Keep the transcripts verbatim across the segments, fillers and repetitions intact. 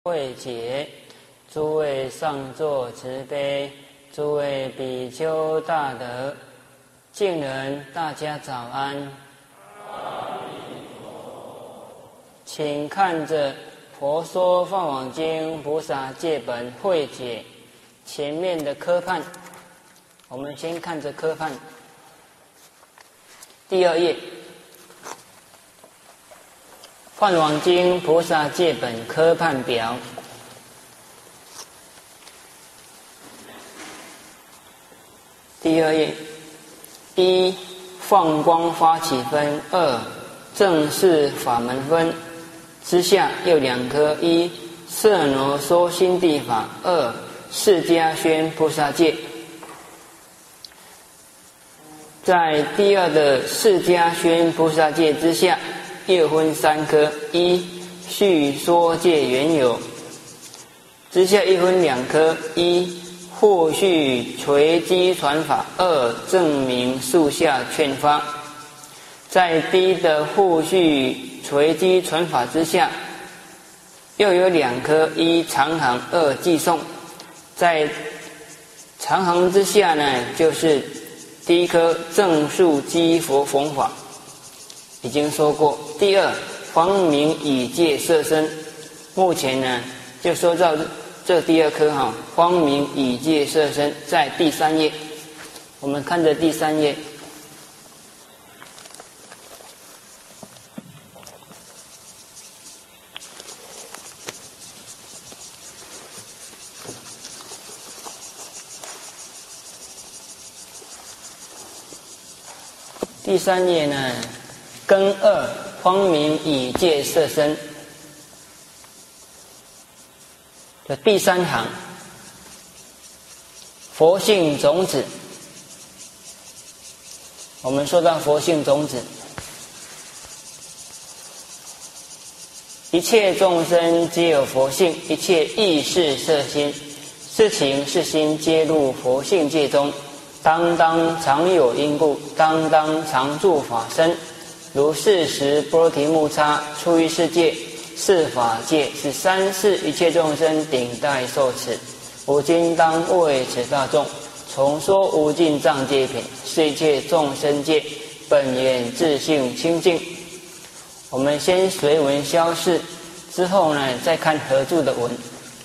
慧解，诸位上座慈悲，诸位比丘大德，敬人大家早安。请看着《佛说法华经》菩萨戒本慧解前面的科判，我们先看着科判，第二页。《法华经》菩萨戒本科判表，第二页，一放光发起分，二正式法门分，之下又两科：一摄罗说心地法，二释迦宣菩萨戒。在第二的释迦宣菩萨戒之下，又分三科：一续说戒缘由，之下又分两科：一后续垂机传法，二证明树下劝发。在第一的后续垂机传法之下，又有两科：一长行，二寄送。在长行之下呢，就是第一科正数机佛弘法，已经说过。第二光明以戒摄身，目前呢就说到这第二科哈，光明以戒摄身，在第三页。我们看着第三页，第三页呢，庚二光明以戒摄身的第三行，佛性种子。我们说到佛性种子，一切众生皆有佛性，一切意识摄心，事情是心皆入佛性界中，当当常有因故，当当常住法身。如是时波罗提木叉出于世界，是法界，是三世一切众生顶戴受持。吾今当为此大众重说无尽藏戒品，是一切众生界本源自性清净。我们先随文消释，之后呢再看合注的文。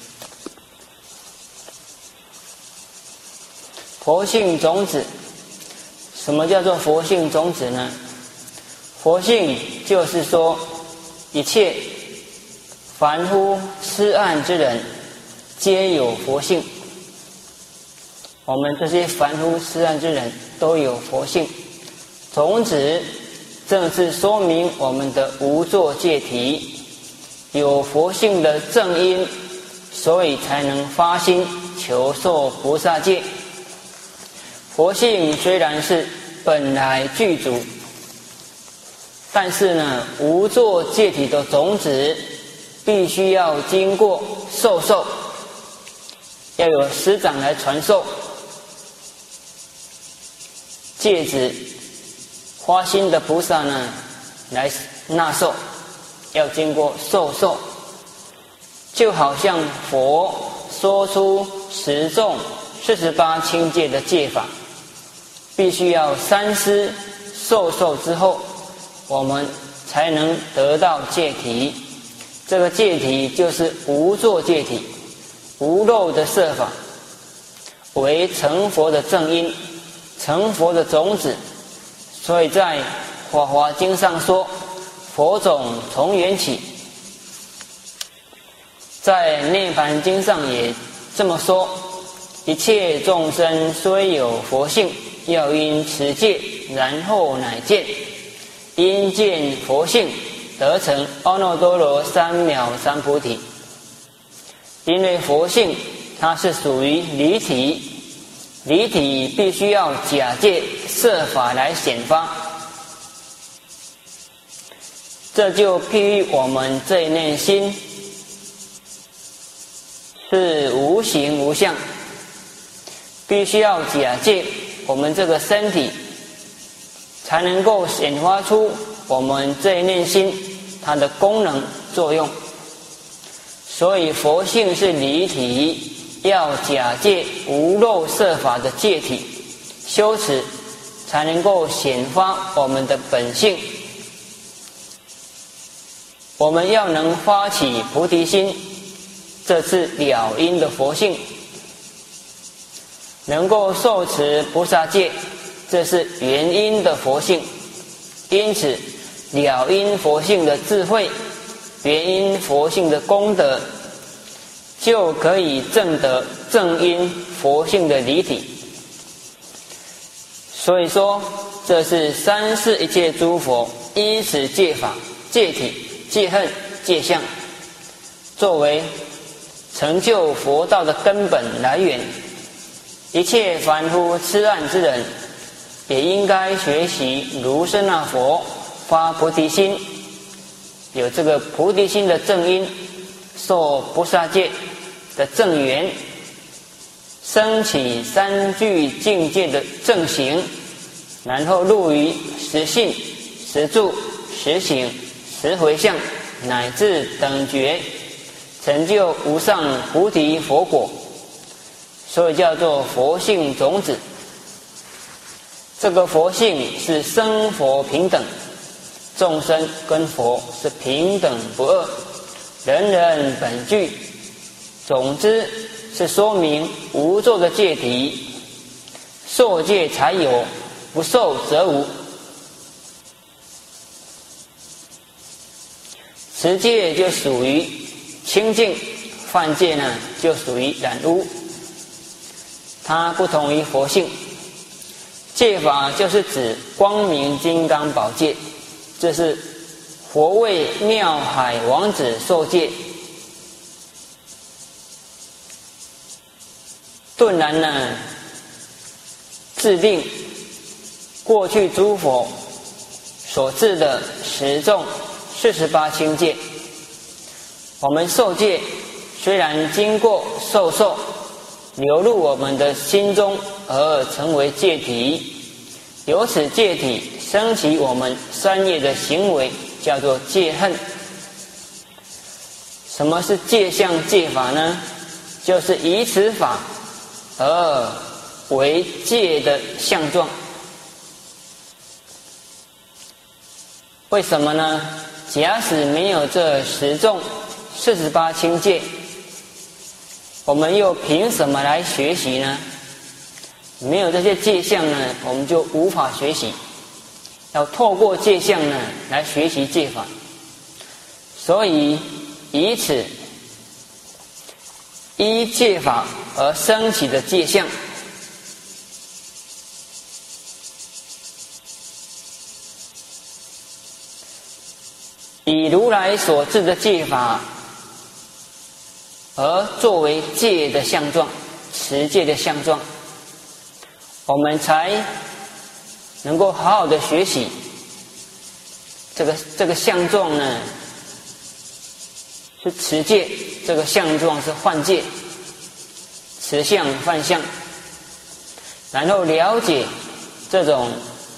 佛性种子，什么叫做佛性种子呢？佛性就是说，一切凡夫痴暗之人皆有佛性。我们这些凡夫痴暗之人都有佛性。种子正是说明我们的无作戒体，有佛性的正因，所以才能发心求受菩萨戒。佛性虽然是本来具足，但是呢，无作戒体的种子必须要经过授受，要有师长来传授。戒指花心的菩萨呢来纳受，要经过授受。就好像佛说出十种四十八轻戒的戒法，必须要三师授受之后，我们才能得到戒体。这个戒体就是无作戒体，无漏的摄法，为成佛的正因，成佛的种子。所以在《法华经》上说，佛种从缘起。在《涅槃经》上也这么说，一切众生虽有佛性，要因持戒，然后乃见。因见佛性，得成阿耨多罗三藐三菩提。因为佛性它是属于离体，离体必须要假借设法来显发。这就譬喻我们这一念心是无形无相，必须要假借我们这个身体，才能够显发出我们这一念心它的功能作用。 所以佛性是离体，要假借无漏色法的戒体修持，才能够显发我们的本性。我们要能发起菩提心，这是了因的佛性；能够受持菩萨戒，这是原因的佛性。因此，了因佛性的智慧，原因佛性的功德，就可以证得正因佛性的离体。所以说，这是三世一切诸佛依此戒法、戒体、戒恨、戒相，作为成就佛道的根本来源。一切凡夫痴暗之人，也应该学习如是那佛发菩提心，有这个菩提心的正因，受菩萨戒的正缘，升起三具境界的正行，然后入于实信、实住、实行、实回向，乃至等觉，成就无上菩提佛果。所以叫做佛性种子。这个佛性是生佛平等，众生跟佛是平等不二，人人本具。总之是说明无作的戒体，受戒才有，不受则无。持戒就属于清净，犯戒呢就属于染污。它不同于佛性。戒法就是指光明金刚宝戒，这是佛为妙海王子受戒。顿然呢，制定过去诸佛所制的十众四十八轻戒。我们受戒虽然经过受受流入我们的心中而成为戒体，由此戒体升起我们三业的行为，叫做戒恨。什么是戒相戒法呢？就是以此法而为戒的相状。为什么呢？假使没有这十众四十八轻戒，我们又凭什么来学习呢？没有这些戒相呢，我们就无法学习。要透过戒相呢来学习戒法，所以以此依戒法而升起的戒相，以如来所制的戒法而作为戒的相状，持戒的相状，我们才能够好好的学习。这个这个相状呢是持戒，这个相状是换戒，持相换相，然后了解这种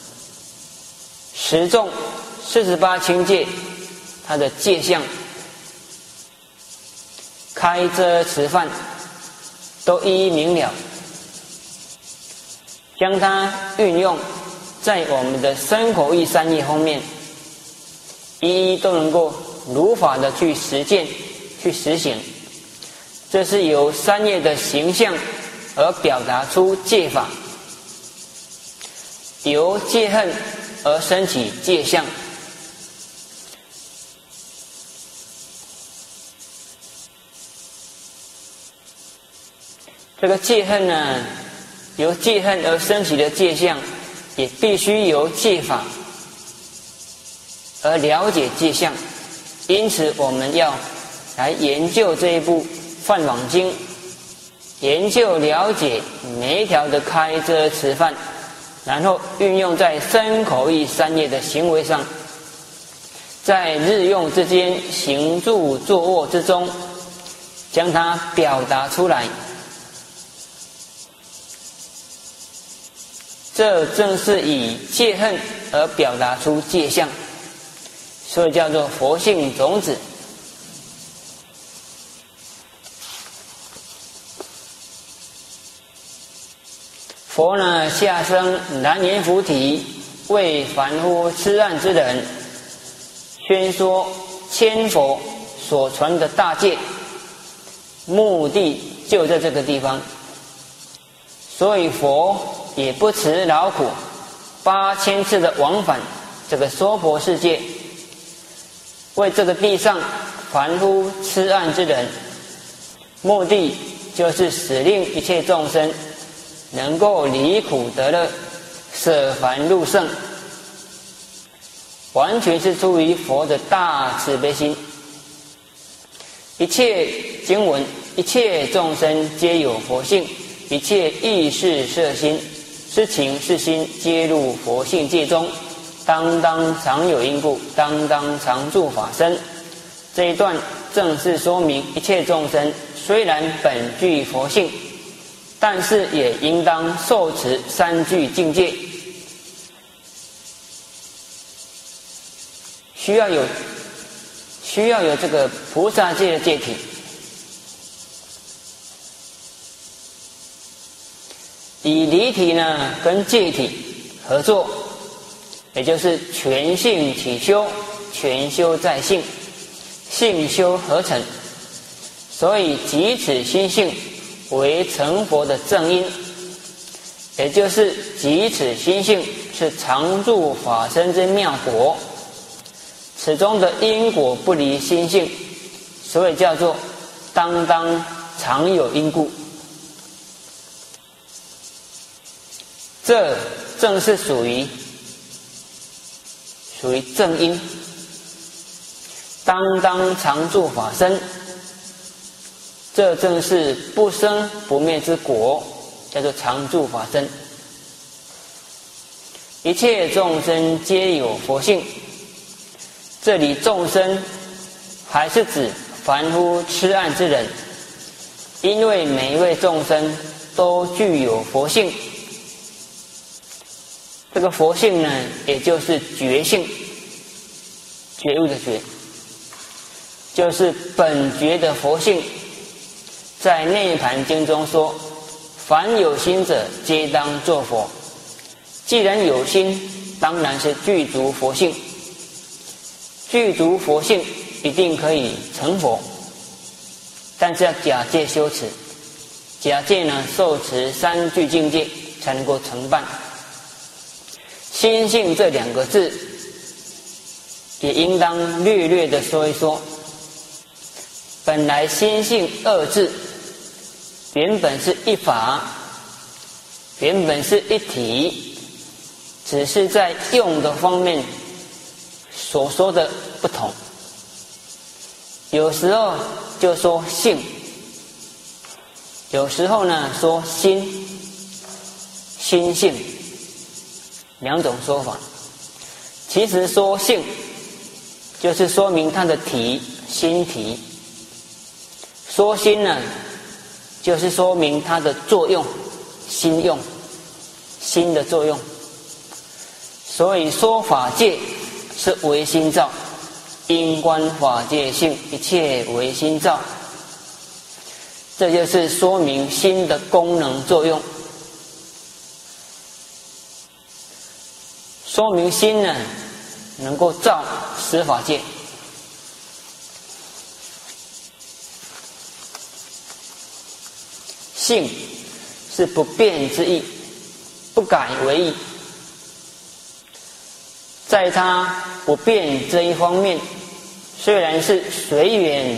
十众四十八轻戒它的戒相，开遮持犯都一一明了，将它运用在我们的身口意三业方面，一一都能够如法的去实践去实行。这是由三业的形象而表达出戒法，由戒恨而升起戒相。这个戒恨呢，由戒恨而升起的戒相，也必须由戒法而了解戒相。因此我们要来研究这一部《梵网经》，研究了解每一条的开遮持犯，然后运用在身口意三业的行为上，在日用之间行住坐卧之中，将它表达出来。这正是以戒恨而表达出戒相，所以叫做佛性种子。 佛呢下生蓝阎浮提，为凡夫痴暗之人宣说千佛所传的大戒，目的就在这个地方。所以佛也不辞劳苦，八千次的往返这个娑婆世界，为这个地上凡夫痴暗之人，目的就是使令一切众生能够离苦得乐，舍凡入圣，完全是出于佛的大慈悲心。一切经文，一切众生皆有佛性，一切意识摄心，是情是心，皆入佛性界中，当当常有因故，当当常住法身。这一段正是说明一切众生虽然本具佛性，但是也应当受持三具境界，需要有需要有这个菩萨戒的戒体。以离体呢跟戒体合作，也就是全性起修，全修在性，性修合成，所以即此心性为成佛的正因，也就是即此心性是常住法身之妙果。此中的因果不离心性，所以叫做当当常有因故。这正是属于属于正因，当当常住法身，这正是不生不灭之果，叫做常住法身。一切众生皆有佛性，这里众生还是指凡夫痴暗之人，因为每一位众生都具有佛性。这个佛性呢，也就是觉性，觉悟的觉，就是本觉的佛性。在《涅盘经》中说，凡有心者皆当作佛。既然有心，当然是具足佛性，具足佛性一定可以成佛，但是要假借修持，假借呢受持三具境界才能够成办。心性这两个字也应当略略的说一说。本来心性二字原本是一法，原本是一体，只是在用的方面所说的不同。有时候就说性，有时候呢说心，心性，两种说法。其实说性就是说明它的体，心体；说心呢，就是说明它的作用，心用，心的作用。所以说法界是唯心造，因观法界性，一切唯心造。这就是说明心的功能作用。说明心呢，能够造十法界。性是不变之意，不改为意。在它不变这一方面，虽然是随缘，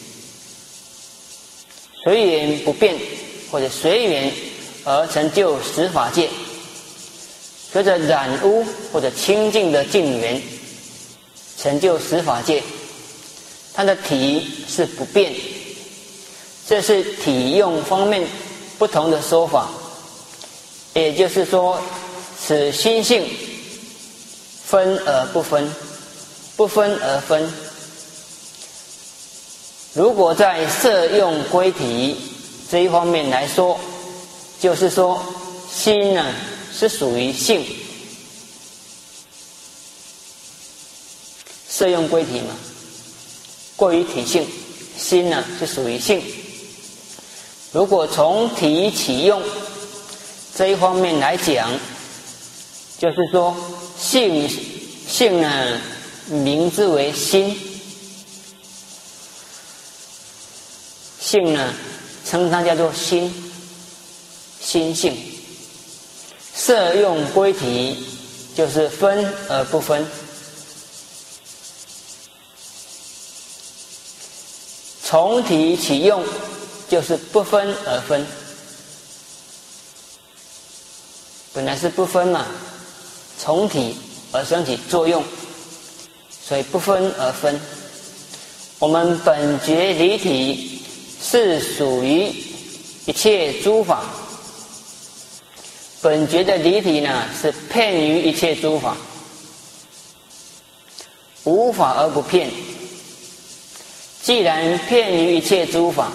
随缘不变，或者随缘而成就十法界。随着染污或者清净的净缘，成就十法界，它的体是不变。这是体用方面不同的说法。也就是说，此心性分而不分，不分而分。如果在摄用归体这一方面来说，就是说心呢是属于性，摄用归体嘛，过于体性，心呢是属于性。如果从体起用， 这一方面来讲，就是说性性呢，名之为心，性呢称它叫做心，心性。色用归体，就是分而不分。从体起用，就是不分而分。本来是不分嘛，从体而生起作用，所以不分而分。我们本觉离体是属于一切诸法，本觉的离体呢是遍于一切诸法，无法而不遍。既然遍于一切诸法，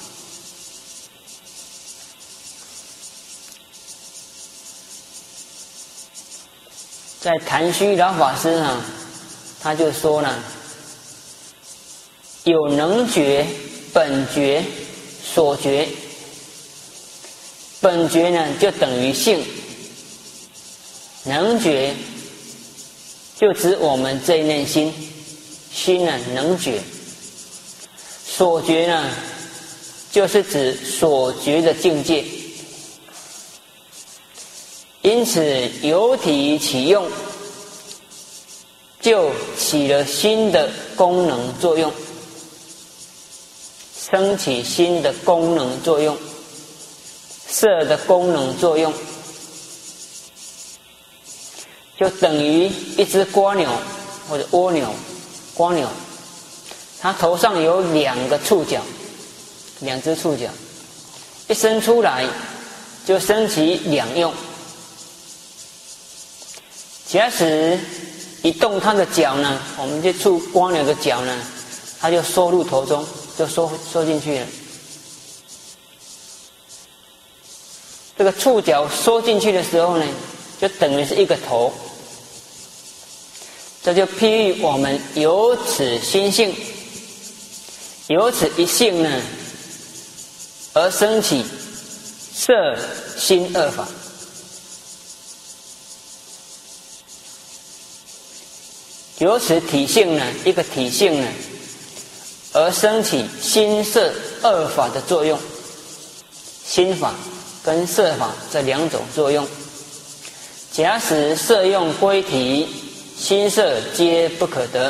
在谭虚老法师呢，他就说呢，有能觉、本觉、所觉。本觉呢就等于性，能觉就指我们这一念心，心呢能觉。所觉呢，就是指所觉的境界。因此，由体起用，就起了新的功能作用，升起新的功能作用，色的功能作用，就等于一只蝸牛或者蜗牛，蝸牛。它头上有两个触角，两只触角，一伸出来就升起两用。假使一动它的脚呢，我们这触蝸牛的脚呢，它就收入头中，就收收进去了。这个触角收进去的时候呢，就等于是一个头。这就譬喻我们有此心性。由此一性呢，而生起色心二法。由此体性呢，一个体性呢，而生起心色二法的作用。心法跟色法这两种作用。假使色用归体，心色皆不可得。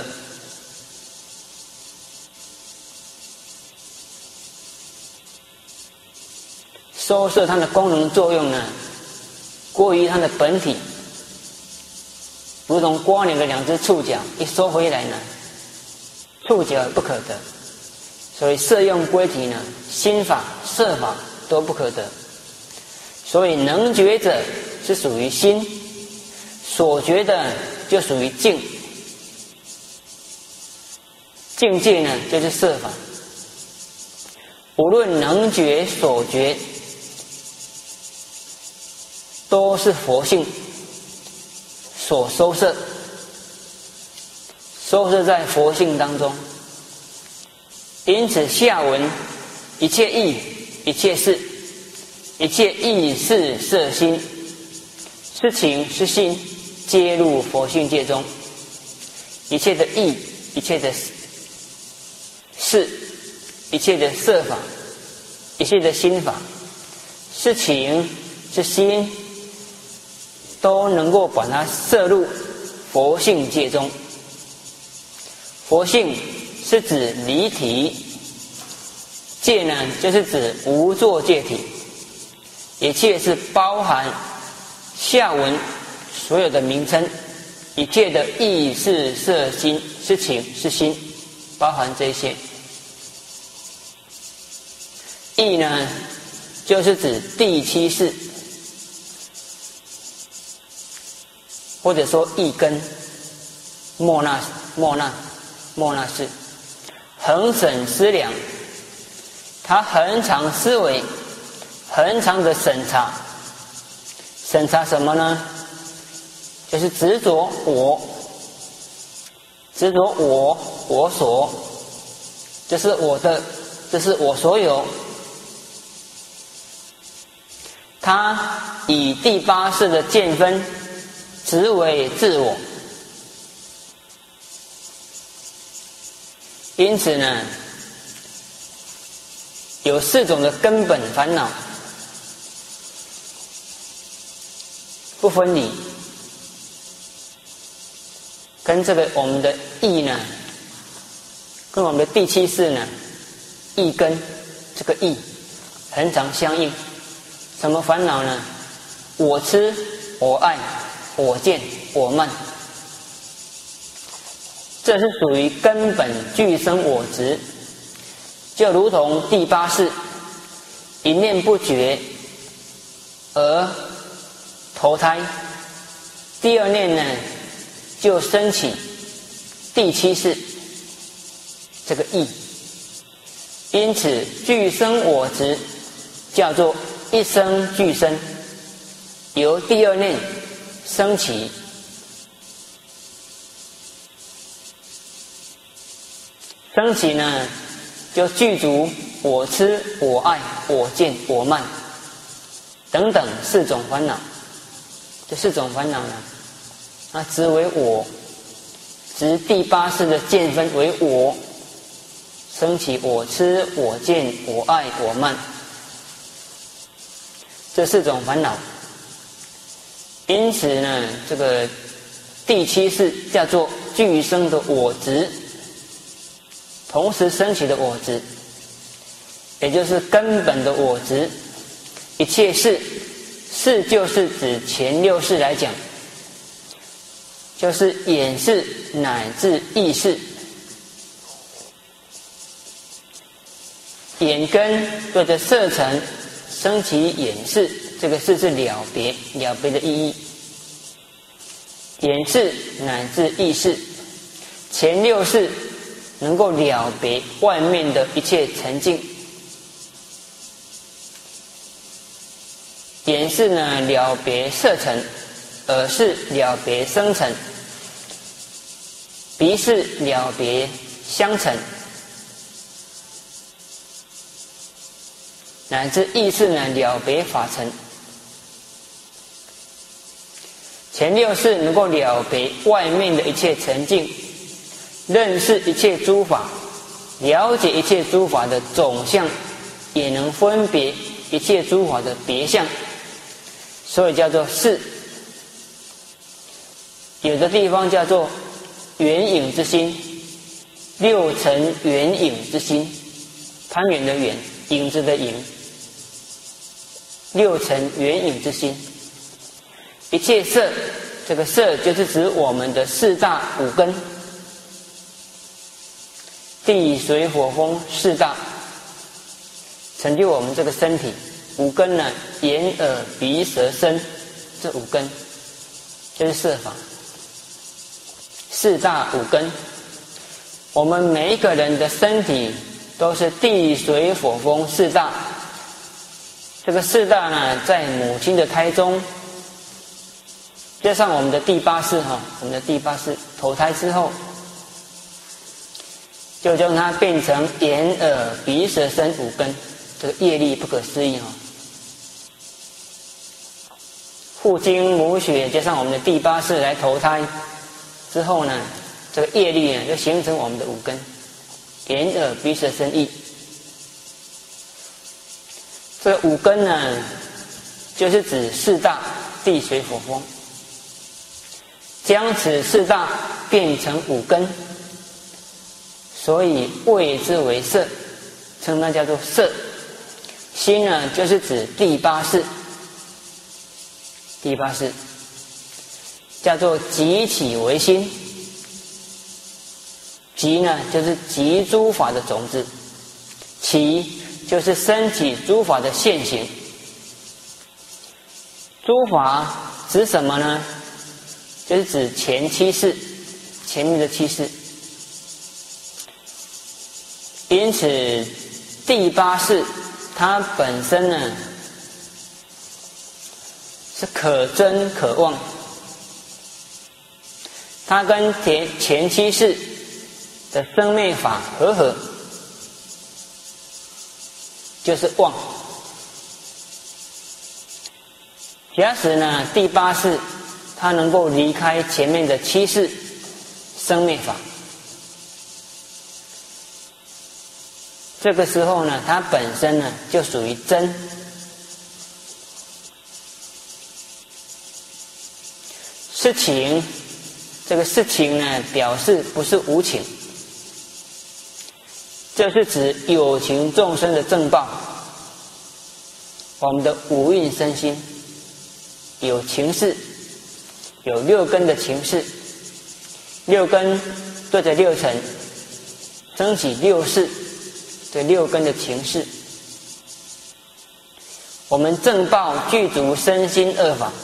收摄它的功能作用呢，过于它的本体，如同蝸牛的两只触角一收回来呢，触角不可得。所以色用归体呢，心法、色法都不可得。所以能觉者是属于心，所觉的就属于境，境界呢就是色法。无论能觉、所觉，都是佛性所收摄，收摄在佛性当中。因此下文一切意、一切事、一切意识色心，是情是心，皆入佛性界中。一切的意、一切的事、一切的色法、一切的心法，是情是心，都能够把它摄入佛性界中。佛性是指离体，界呢就是指无作界体，一切是包含下文所有的名称，一切的意识色心是情是心，包含这些。意呢就是指第七识，或者说意根、莫那、莫那、莫那识，恒审思量，他恒常思维，恒常的审查。审查什么呢？就是执着我，执着我，我所，这是我的，这是我所有。 他以第八世的见分执为自我，因此呢，有四种的根本烦恼不分离，跟这个我们的意呢，跟我们的第七世呢，意根这个意很常相应。什么烦恼呢？我痴、我爱、我见、我慢，这是属于根本具生我执，就如同第八世一念不绝而投胎，第二念呢就升起第七世这个意，因此具生我执叫做一生俱生，由第二念升起，升起呢就具足我痴、我爱、我见、我慢等等四种烦恼。这四种烦恼呢，那执为我，执第八世的见分为我，升起我痴、我见、我爱、我慢，这四种烦恼。因此呢，这个第七世叫做具生的我执，同时升起的我执，也就是根本的我执。一切事，事就是指前六世来讲，就是眼识乃至意识。眼根对着色尘升起眼识，这个识是了别，了别的意义。眼识乃至意识，前六识能够了别外面的一切尘境。眼识呢了别色尘，耳识了别声尘，鼻识了别香尘，乃至意识呢了别法尘。前六识能够了别外面的一切尘境，认识一切诸法，了解一切诸法的总相，也能分别一切诸法的别相，所以叫做识。有的地方叫做圆影之心，六尘圆影之心，攀缘的缘，影子的影，六尘圆影之心。一切色，这个色就是指我们的四大五根，地水火风四大，成就我们这个身体。五根呢，眼耳鼻舌身，这五根就是色法。四大五根，我们每一个人的身体都是地水火风四大。这个四大呢，在母亲的胎中，加上我们的第八世哈，我们的第八世投胎之后，就将它变成眼耳鼻舌身五根，这个业力不可思议哈。父精母血加上我们的第八世来投胎之后呢，这个业力呢就形成我们的五根，眼耳鼻舌身意。这个五根呢，就是指四大地水火风，将此四大变成五根，所以谓之为色，称它叫做色。心呢，就是指第八世，第八世叫做集起为心。集呢，就是集诸法的种子；起就是升起诸法的现行。诸法指什么呢？就是指前七世，前面的七世。因此，第八世它本身呢是可真可妄，它跟前前七世的生灭法合合，就是妄。 假使呢第八世他能够离开前面的七世生灭法，这个时候呢他本身呢就属于真。是情，这个是情呢表示不是无情，这是指有情众生的正报。我们的五蕴身心有情识，有六根的情识，六根对着六尘升起六识，这六根的情识。我们正报具足身心二法，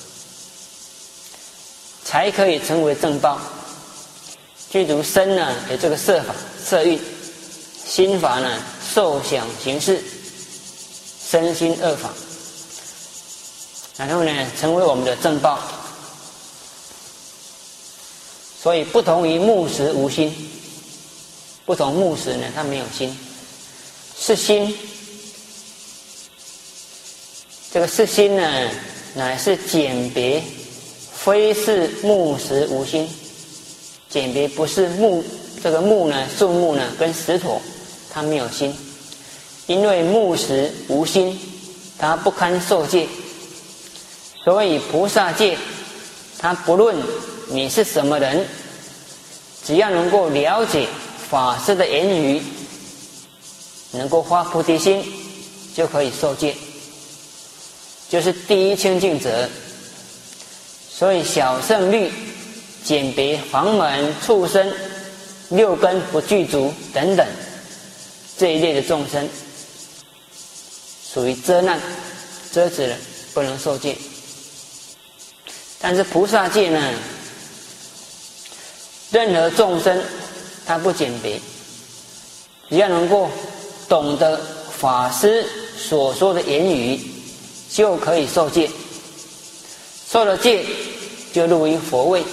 才可以成为正报。具足身呢有这个色法色蕴，心法呢受想行识，身心二法，然后呢成为我们的正报。所以不同于木石无心，不同木石呢它没有心，是心。这个是心呢乃是简别，非是木石无心。简别不是木，这个木呢树木呢跟石头它没有心，因为木石无心，它不堪受戒。所以菩萨戒它不论你是什么人，只要能够了解法师的言语，能够发菩提心，就可以受戒，就是第一清净者。所以小乘律、简别、房门、畜生、六根不具足等等这一类的众生，属于遮难，遮止了，不能受戒。但是菩萨戒呢，任何众生他不简别，只要能够懂得法师所说的言语，就可以受戒。受了戒就入于佛位，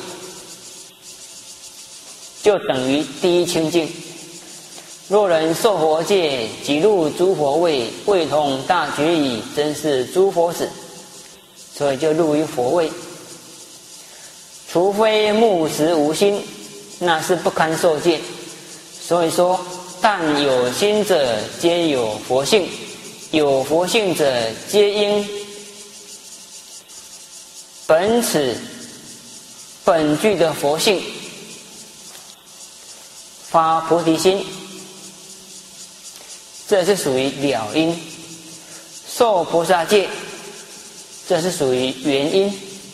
就等于第一清净。若人受佛戒，即入诸佛位，位同大觉矣，真是诸佛子。所以就入于佛位。除非木石无心，那是不堪受戒。所以说，但有心者皆有佛性，有佛性者皆应本此本具的佛性发菩提心，这是属于了因。受菩萨戒，这是属于原因。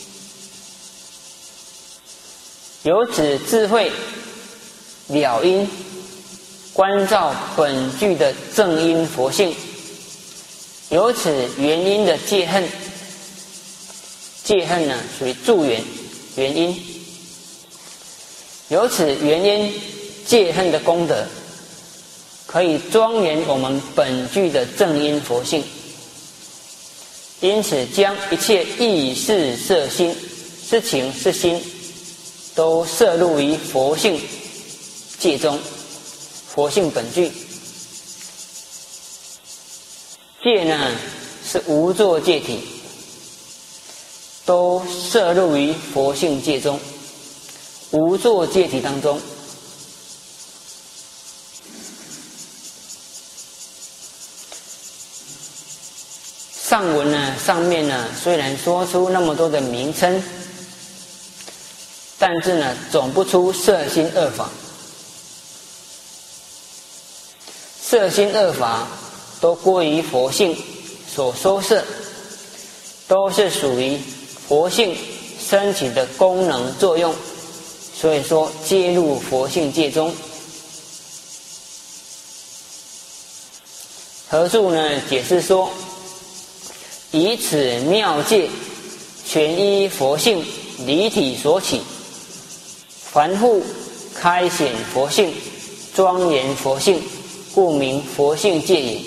由此智慧了因，关照本具的正因佛性，由此原因的戒恨。戒恨呢属于助缘原因，由此原因戒恨的功德，可以庄严我们本具的正因佛性。因此将一切意识摄心、是情是心，都摄入于佛性戒中，佛性本具。戒呢是无作戒体，都摄入于佛性戒中，无作戒体当中。上文呢，上面呢虽然说出那么多的名称，但是呢总不出摄心二法。摄心二法都归于佛性所收摄，都是属于佛性升起的功能作用，所以说皆入佛性戒中。何处呢解释说，以此妙戒全依佛性离体所起，凡复开显佛性，庄严佛性，故名佛性戒也。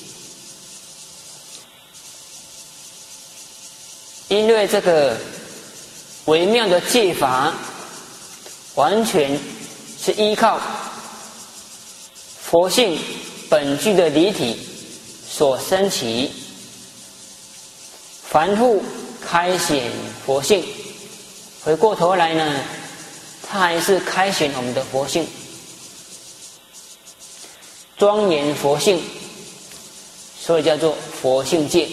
因为这个微妙的戒法，完全是依靠佛性本具的离体所生起，凡复开显佛性。回过头来呢，它还是开显我们的佛性，庄严佛性，所以叫做佛性界。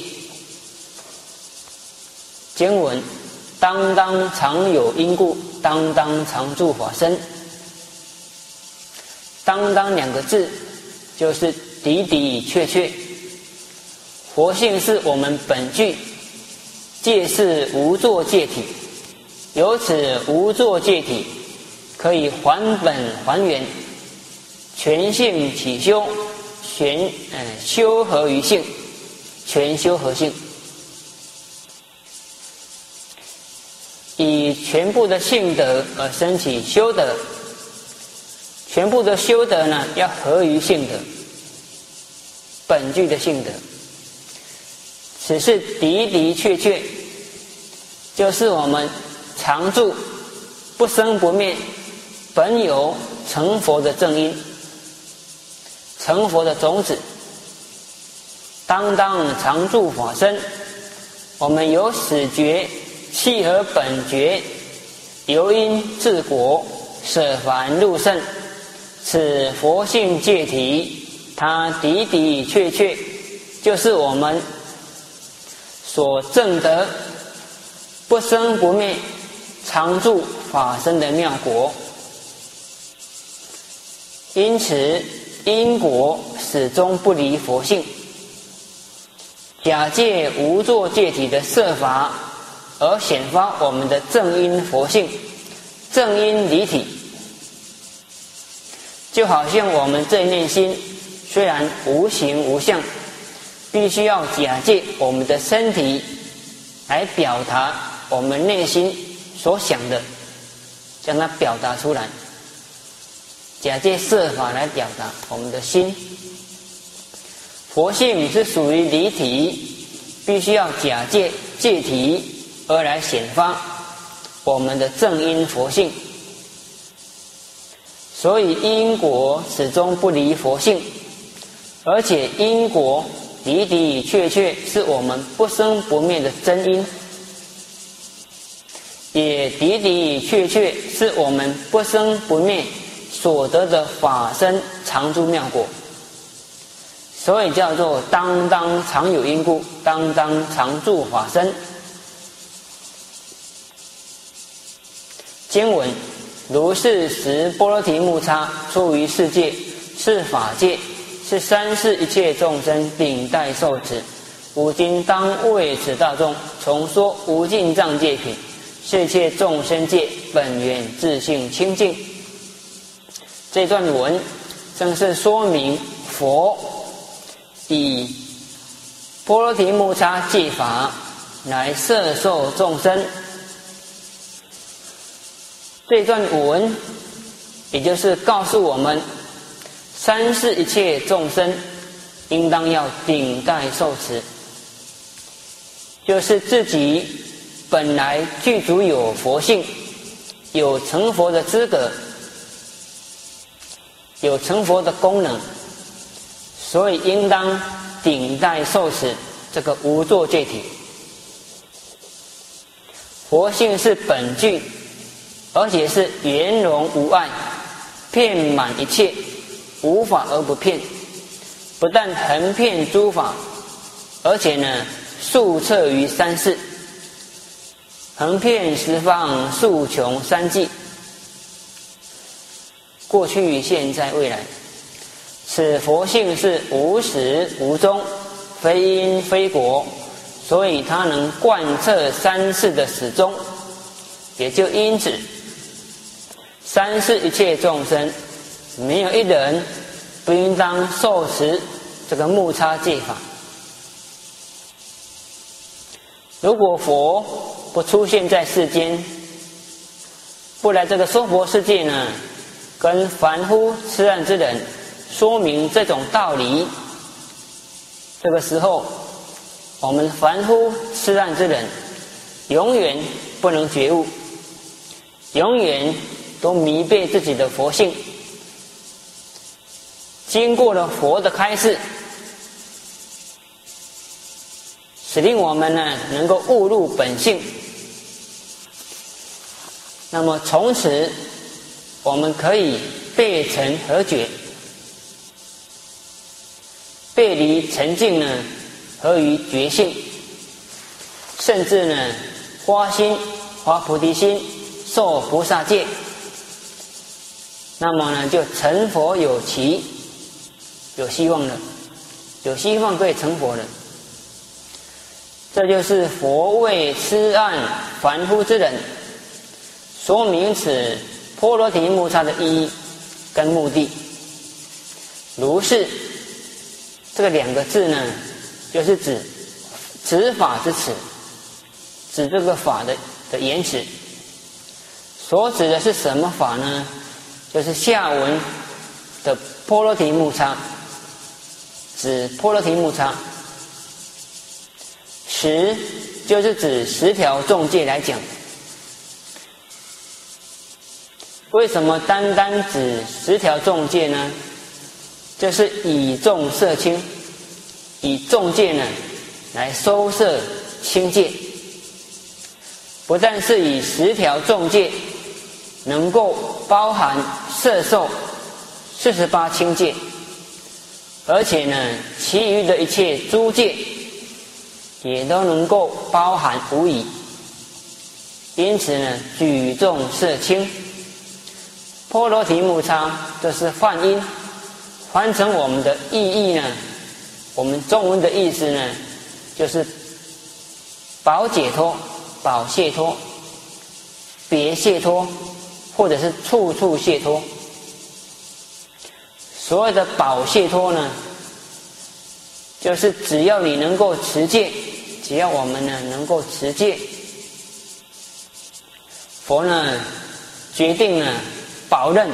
经文：当当常有因故，当当常住法身。当当两个字就是的的确确，佛性是我们本具，界是无作界体，由此无作界体可以还本还原，全性起修，全呃修合于性，全修合性。以全部的性德而生起修德，全部的修德呢，要合于性德，本具的性德。此是的的确确，就是我们常住不生不灭，本有成佛的正因，成佛的种子。当当常住法身，我们有始觉，契合本觉，由因至果，舍凡入圣，此佛性界体，它的的确确就是我们所证得不生不灭、常住法身的妙果。因此，因果始终不离佛性，假借无作界体的设法，而显发我们的正因佛性，正因离体。就好像我们这一念心虽然无形无相，必须要假借我们的身体来表达我们内心所想的，将它表达出来，假借设法来表达我们的心。佛性是属于离体，必须要假借借体而来显发我们的正因佛性。所以因果始终不离佛性，而且因果的的确确是我们不生不灭的真因，也的的确确是我们不生不灭所得的法身常住妙果。所以叫做当当常有因故，当当常住法身。经文：如是时般若提木叉出于世界，是法界，是三世一切众生顶戴受持。吾今当为此大众重说无尽藏界品，是一切众生界本源自性清净。这段文正是说明佛以般若提木叉戒法来摄受众生。这段文也就是告诉我们，三世一切众生应当要顶戴受持，就是自己本来具足有佛性，有成佛的资格，有成佛的功能，所以应当顶戴受持这个无作戒体。佛性是本具，而且是圆融无碍，遍满一切，无法而不遍。不但横遍诸法，而且呢，数彻于三世，横遍十方，数穷三际，过去、现在、未来。此佛性是无始无终，非因非果，所以它能贯彻三世的始终。也就因此，三世一切众生没有一人不应当受持这个木叉戒法。如果佛不出现在世间，不来这个娑婆世界呢，跟凡夫痴暗之人说明这种道理，这个时候我们凡夫痴暗之人永远不能觉悟，永远都迷背自己的佛性。经过了佛的开示， 使令我们呢能够悟入本性。那么从此我们可以背尘合觉，背离尘境呢合于觉性，甚至呢发心发菩提心，受菩萨戒，那么呢就成佛有期，有希望了，有希望可以成佛了。这就是佛为痴暗凡夫之人说明此波罗提木叉的意义跟目的。如是这个两个字呢，就是指指法之词，指这个法的的言辞。所指的是什么法呢？就是下文的波罗提木叉，指波罗提木叉。十就是指十条众戒来讲。为什么单单指十条众戒呢？就是以众摄轻，以众戒呢来收摄轻戒。不但是以十条众戒能够包含摄受四十八轻戒，而且呢，其余的一切诸戒也都能够包含无疑。因此呢，举重摄轻，波罗提木叉这是梵音，翻成我们的意义呢，我们中文的意思呢，就是保解脱、保解脱、别解脱，或者是处处解脱。所谓的保解脱呢，就是只要你能够持戒，只要我们呢能够持戒，佛呢决定呢保证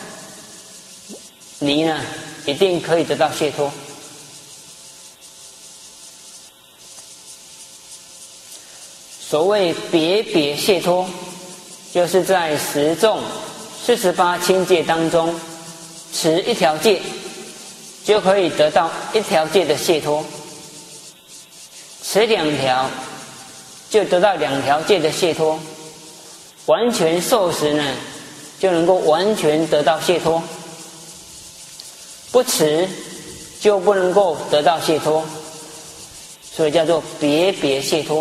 你呢一定可以得到解脱。所谓别别解脱，就是在十众四十八轻戒当中持一条戒，就可以得到一条戒的解脱；持两条，就得到两条戒的解脱；完全受持呢，就能够完全得到解脱；不持，就不能够得到解脱。所以叫做别别解脱。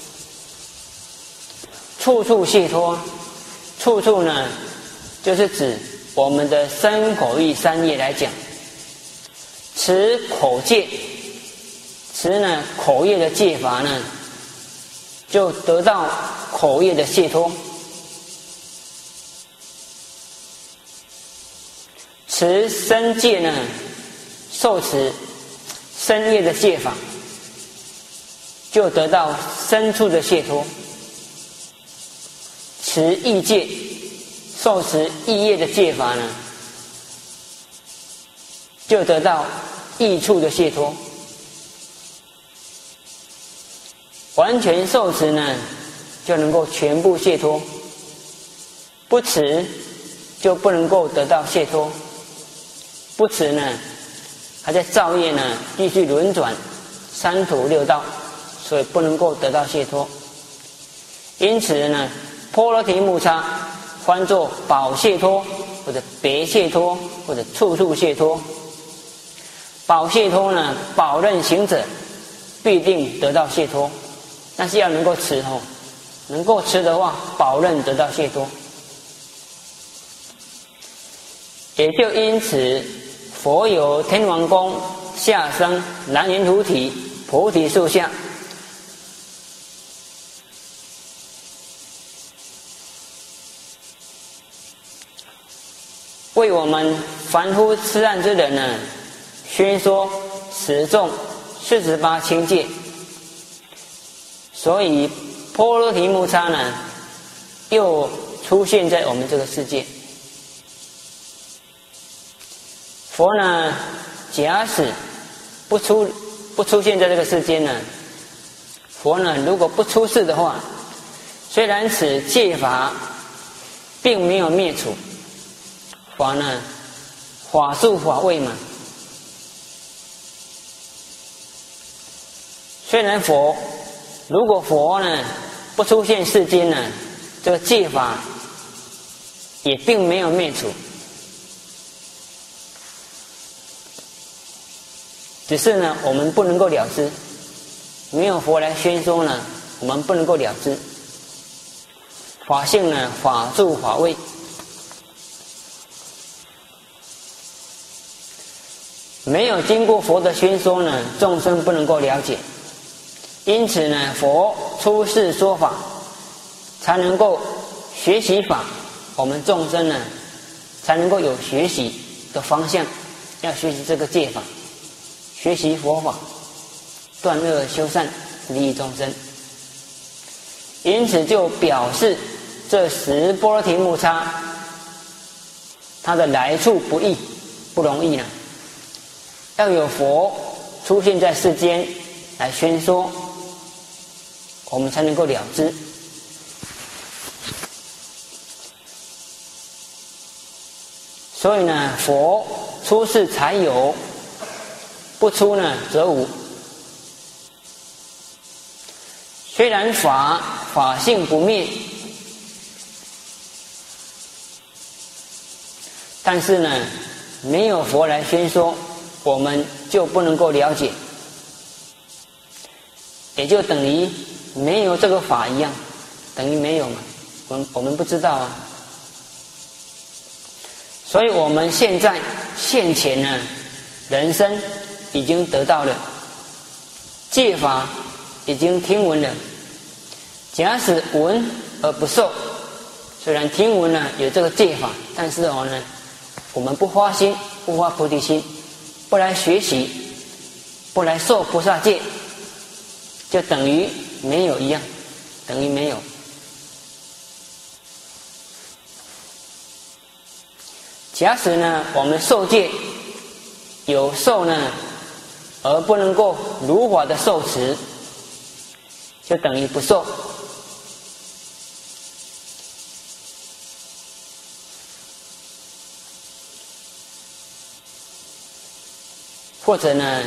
处处解脱，处处呢，就是指我们的身口意三业来讲，持口戒，持呢口业的戒法呢，就得到口业的解脱；持身戒呢，受持身业的戒法，就得到身处的解脱；持意戒，受持意业的戒法呢，就得到意处的解脱。完全受持呢，就能够全部解脱；不持，就不能够得到解脱。不持呢，还在造业呢，继续轮转三途六道，所以不能够得到解脱。因此呢，波罗提木叉翻作保解脱，或者别解脱，或者处处解脱。保解脱呢，保任行者必定得到解脱，但是要能够持哦，能够持的话，保任得到解脱。也就因此，佛有天王宫下生南阎浮提菩提树下，为我们凡夫痴暗之人呢，宣说十众四十八轻戒。所以波罗提木叉呢，又出现在我们这个世界。佛呢，假使不出不出现在这个世间呢，佛呢如果不出世的话，虽然此戒法并没有灭除，法呢法住法位嘛， 虽然佛，如果佛呢不出现世间呢，这个戒法也并没有灭除，只是呢我们不能够了知，没有佛来宣说呢，我们不能够了知。法性呢，法住法位，没有经过佛的宣说呢，众生不能够了解。因此呢，佛出世说法，才能够学习法，我们众生呢，才能够有学习的方向，要学习这个戒法，学习佛法，断恶修善，利益众生。因此就表示这十波罗提木叉，它的来处不易，不容易呢。要有佛出现在世间来宣说，我们才能够了知。所以呢，佛出世才有，不出呢则无。虽然法法性不灭，但是呢，没有佛来宣说，我们就不能够了解，也就等于没有这个法一样，等于没有嘛，我们我们不知道啊。所以我们现在现前呢，人生已经得到了戒法，已经听闻了。假使闻而不受，虽然听闻呢有这个戒法，但是哦呢，我们不发心，不发菩提心，不来学习，不来受菩萨戒，就等于没有一样，等于没有。假使呢，我们受戒有受呢，而不能够如法的受持，就等于不受。或者呢，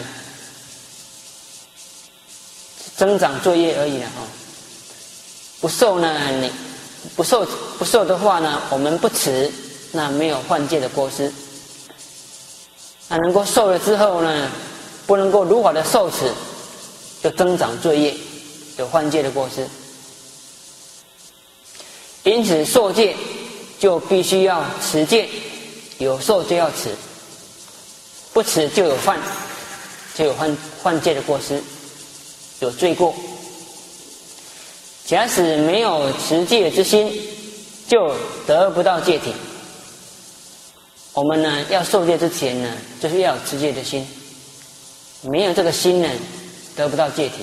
增长罪业而已了哈。不受呢，你不受不受的话呢，我们不持，那没有换戒的过失。那能够受了之后呢，不能够如法的受持，就增长罪业，有换戒的过失。因此受戒就必须要持戒，有受就要持。不持就有犯，就有犯犯戒的过失，有罪过。假使没有持戒之心，就得不到戒体。我们呢，要受戒之前呢，就是要有持戒的心。没有这个心呢，得不到戒体。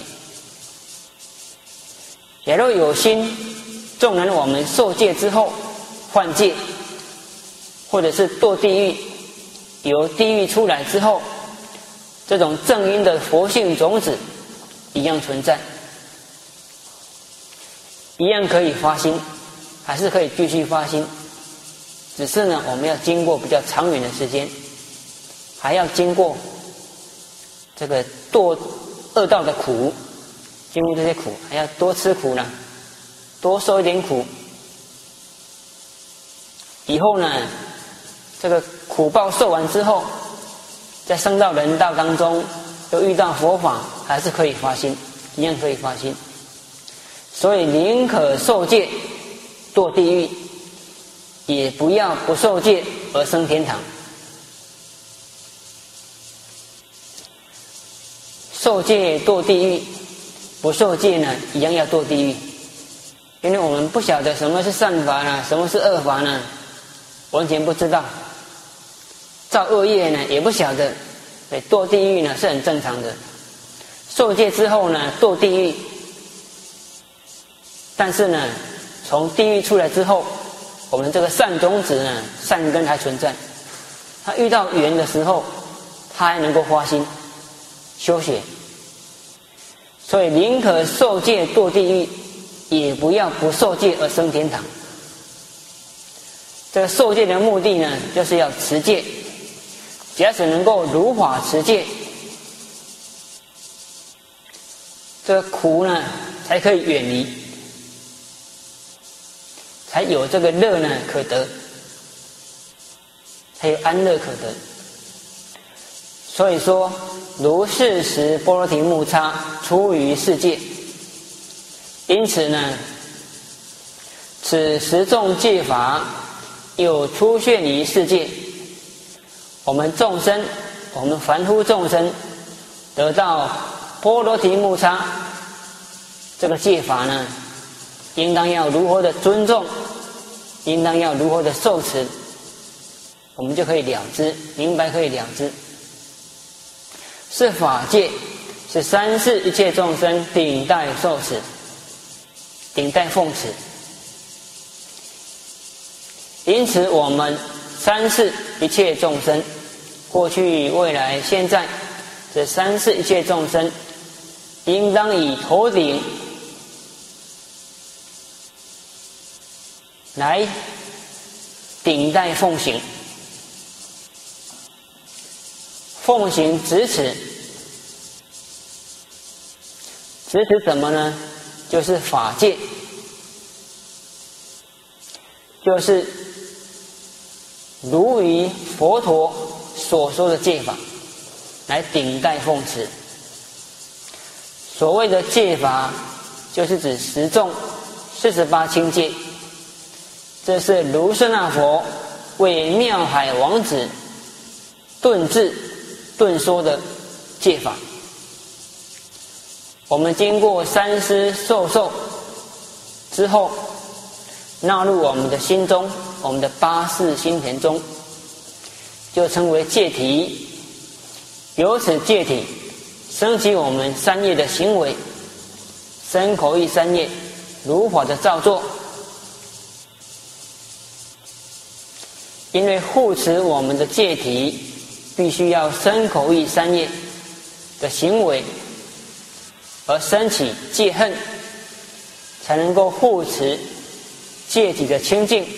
假如有心，纵然我们受戒之后犯戒，或者是堕地狱，由地狱出来之后，这种正因的佛性种子一样存在，一样可以发心，还是可以继续发心。只是呢，我们要经过比较长远的时间，还要经过这个堕恶道的苦，经过这些苦，还要多吃苦呢，多受一点苦。以后呢，这个苦报受完之后，在升到人道当中，又遇到佛法，还是可以发心，一样可以发心。所以宁可受戒堕地狱，也不要不受戒而升天堂。受戒堕地狱，不受戒呢，一样要堕地狱。因为我们不晓得什么是善法呢，什么是恶法呢，完全不知道。造恶业呢，也不晓得，对，堕地狱呢是很正常的。受戒之后呢，堕地狱，但是呢，从地狱出来之后，我们这个善种子呢，善根还存在。他遇到缘的时候，他还能够发心修学。所以宁可受戒堕地狱，也不要不受戒而升天堂。这个受戒的目的呢，就是要持戒。假使能够如法持戒， 这个苦呢才可以远离，才有这个乐呢可得，才有安乐可得。所以说，如是时波罗提木叉出于世界，因此呢，此十众戒法有出现于世界，我们众生，我们凡夫众生得到波罗提木叉这个戒法呢，应当要如何的尊重，应当要如何的受持，我们就可以了知，明白可以了知。是法界，是三世一切众生顶戴受持，顶戴奉持。因此我们三世一切众生，过去未来现在，这三世一切众生应当以头顶来顶戴奉行，奉行执持。执持什么呢？就是法界，就是如于佛陀所说的戒法来顶戴奉持。所谓的戒法，就是指十众四十八轻戒，这是卢舍那佛为妙海王子顿智顿说的戒法。我们经过三思受受之后，纳入我们的心中，我们的八识心田中，就称为戒体。由此戒体升起我们三业的行为，身口意三业如法的造作。因为护持我们的戒体，必须要身口意三业的行为，而升起戒恨，才能够护持戒体的清净。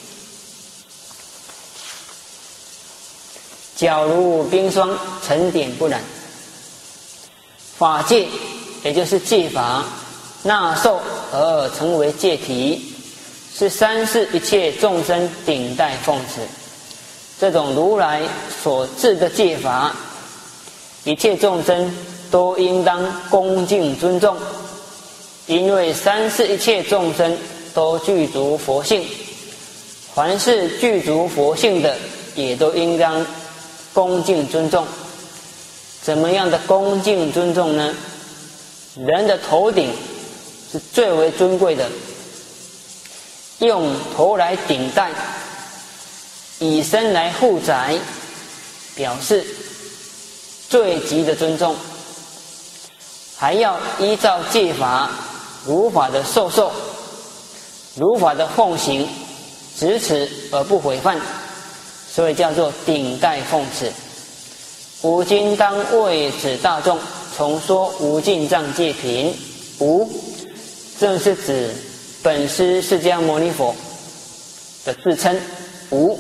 皎如冰霜，沉淀不染。法界也就是戒法纳受而成为戒体，是三世一切众生顶戴奉持。这种如来所制的戒法，一切众生都应当恭敬尊重，因为三世一切众生都具足佛性，凡是具足佛性的，也都应当恭敬尊重。怎么样的恭敬尊重呢？人的头顶是最为尊贵的，用头来顶戴，以身来护载，表示最极的尊重。还要依照戒法如法的受受，如法的奉行，执持而不违犯，所以叫做顶戴奉持。吾今当为此大众重说无尽藏戒品。吾正是指本师释迦牟尼佛的自称，吾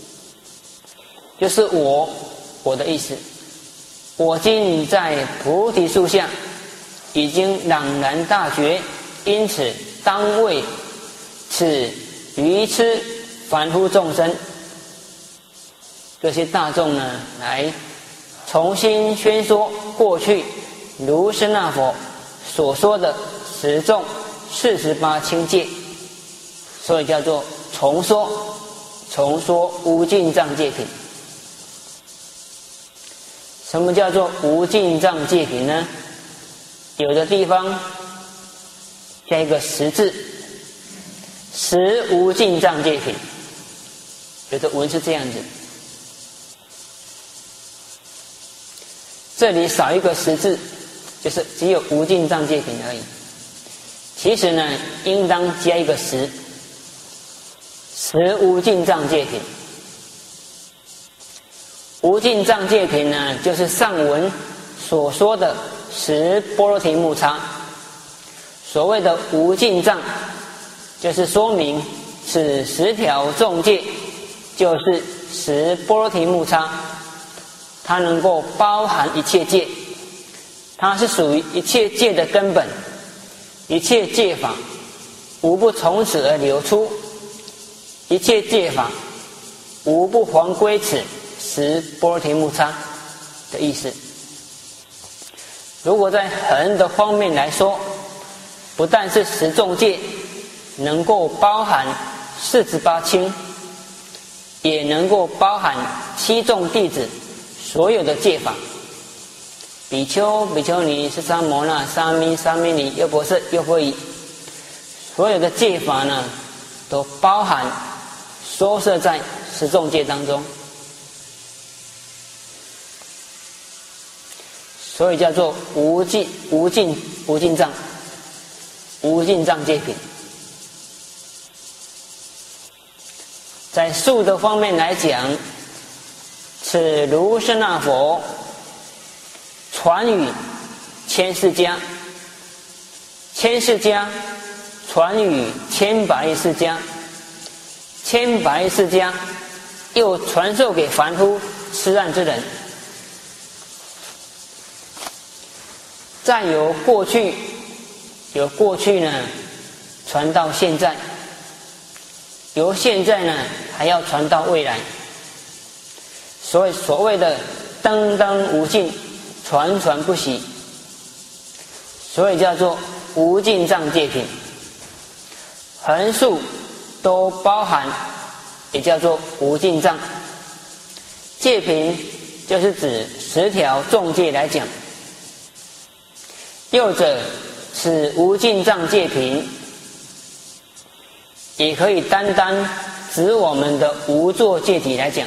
就是我，我的意思。我今在菩提树下已经朗然大觉，因此当为此愚痴凡夫众生这些大众呢，来重新宣说过去卢舍那佛所说的十众四十八轻戒，所以叫做重说，重说无尽藏戒品。什么叫做无尽藏戒品呢？有的地方加一个十字，十无尽藏戒品，有的文是这样子，这里少一个十字，就是只有无尽藏戒品而已。其实呢，应当加一个十，十无尽藏戒品。无尽藏戒品呢，就是上文所说的十波罗提木叉。所谓的无尽藏，就是说明此十条众戒就是十波罗提木叉，它能够包含一切戒， 它是属于一切戒的根本，一切戒法无不从此而流出，一切戒法无不还归此，实波罗提木叉的意思。如果在恒的方面来说，不但是十众戒能够包含四十八轻，也能够包含七众弟子所有的戒法，比丘、比丘尼、释迦摩那、沙弥、沙弥尼、优婆塞、优婆夷，所有的戒法呢，都包含收摄在十众戒当中，所以叫做无尽无尽无尽藏，无尽藏戒品。在数的方面来讲，此卢舍那佛传语千世家，千世家传语千百亿世家，千百亿世家又传授给凡夫痴暗之人。再由过去，由过去呢传到现在，由现在呢还要传到未来。所以所谓的灯灯无尽，传传不息，所以叫做无尽藏戒品。横竖都包含，也叫做无尽藏戒品，就是指十条众戒来讲。又者此无尽藏戒品，也可以单单指我们的无作戒体来讲，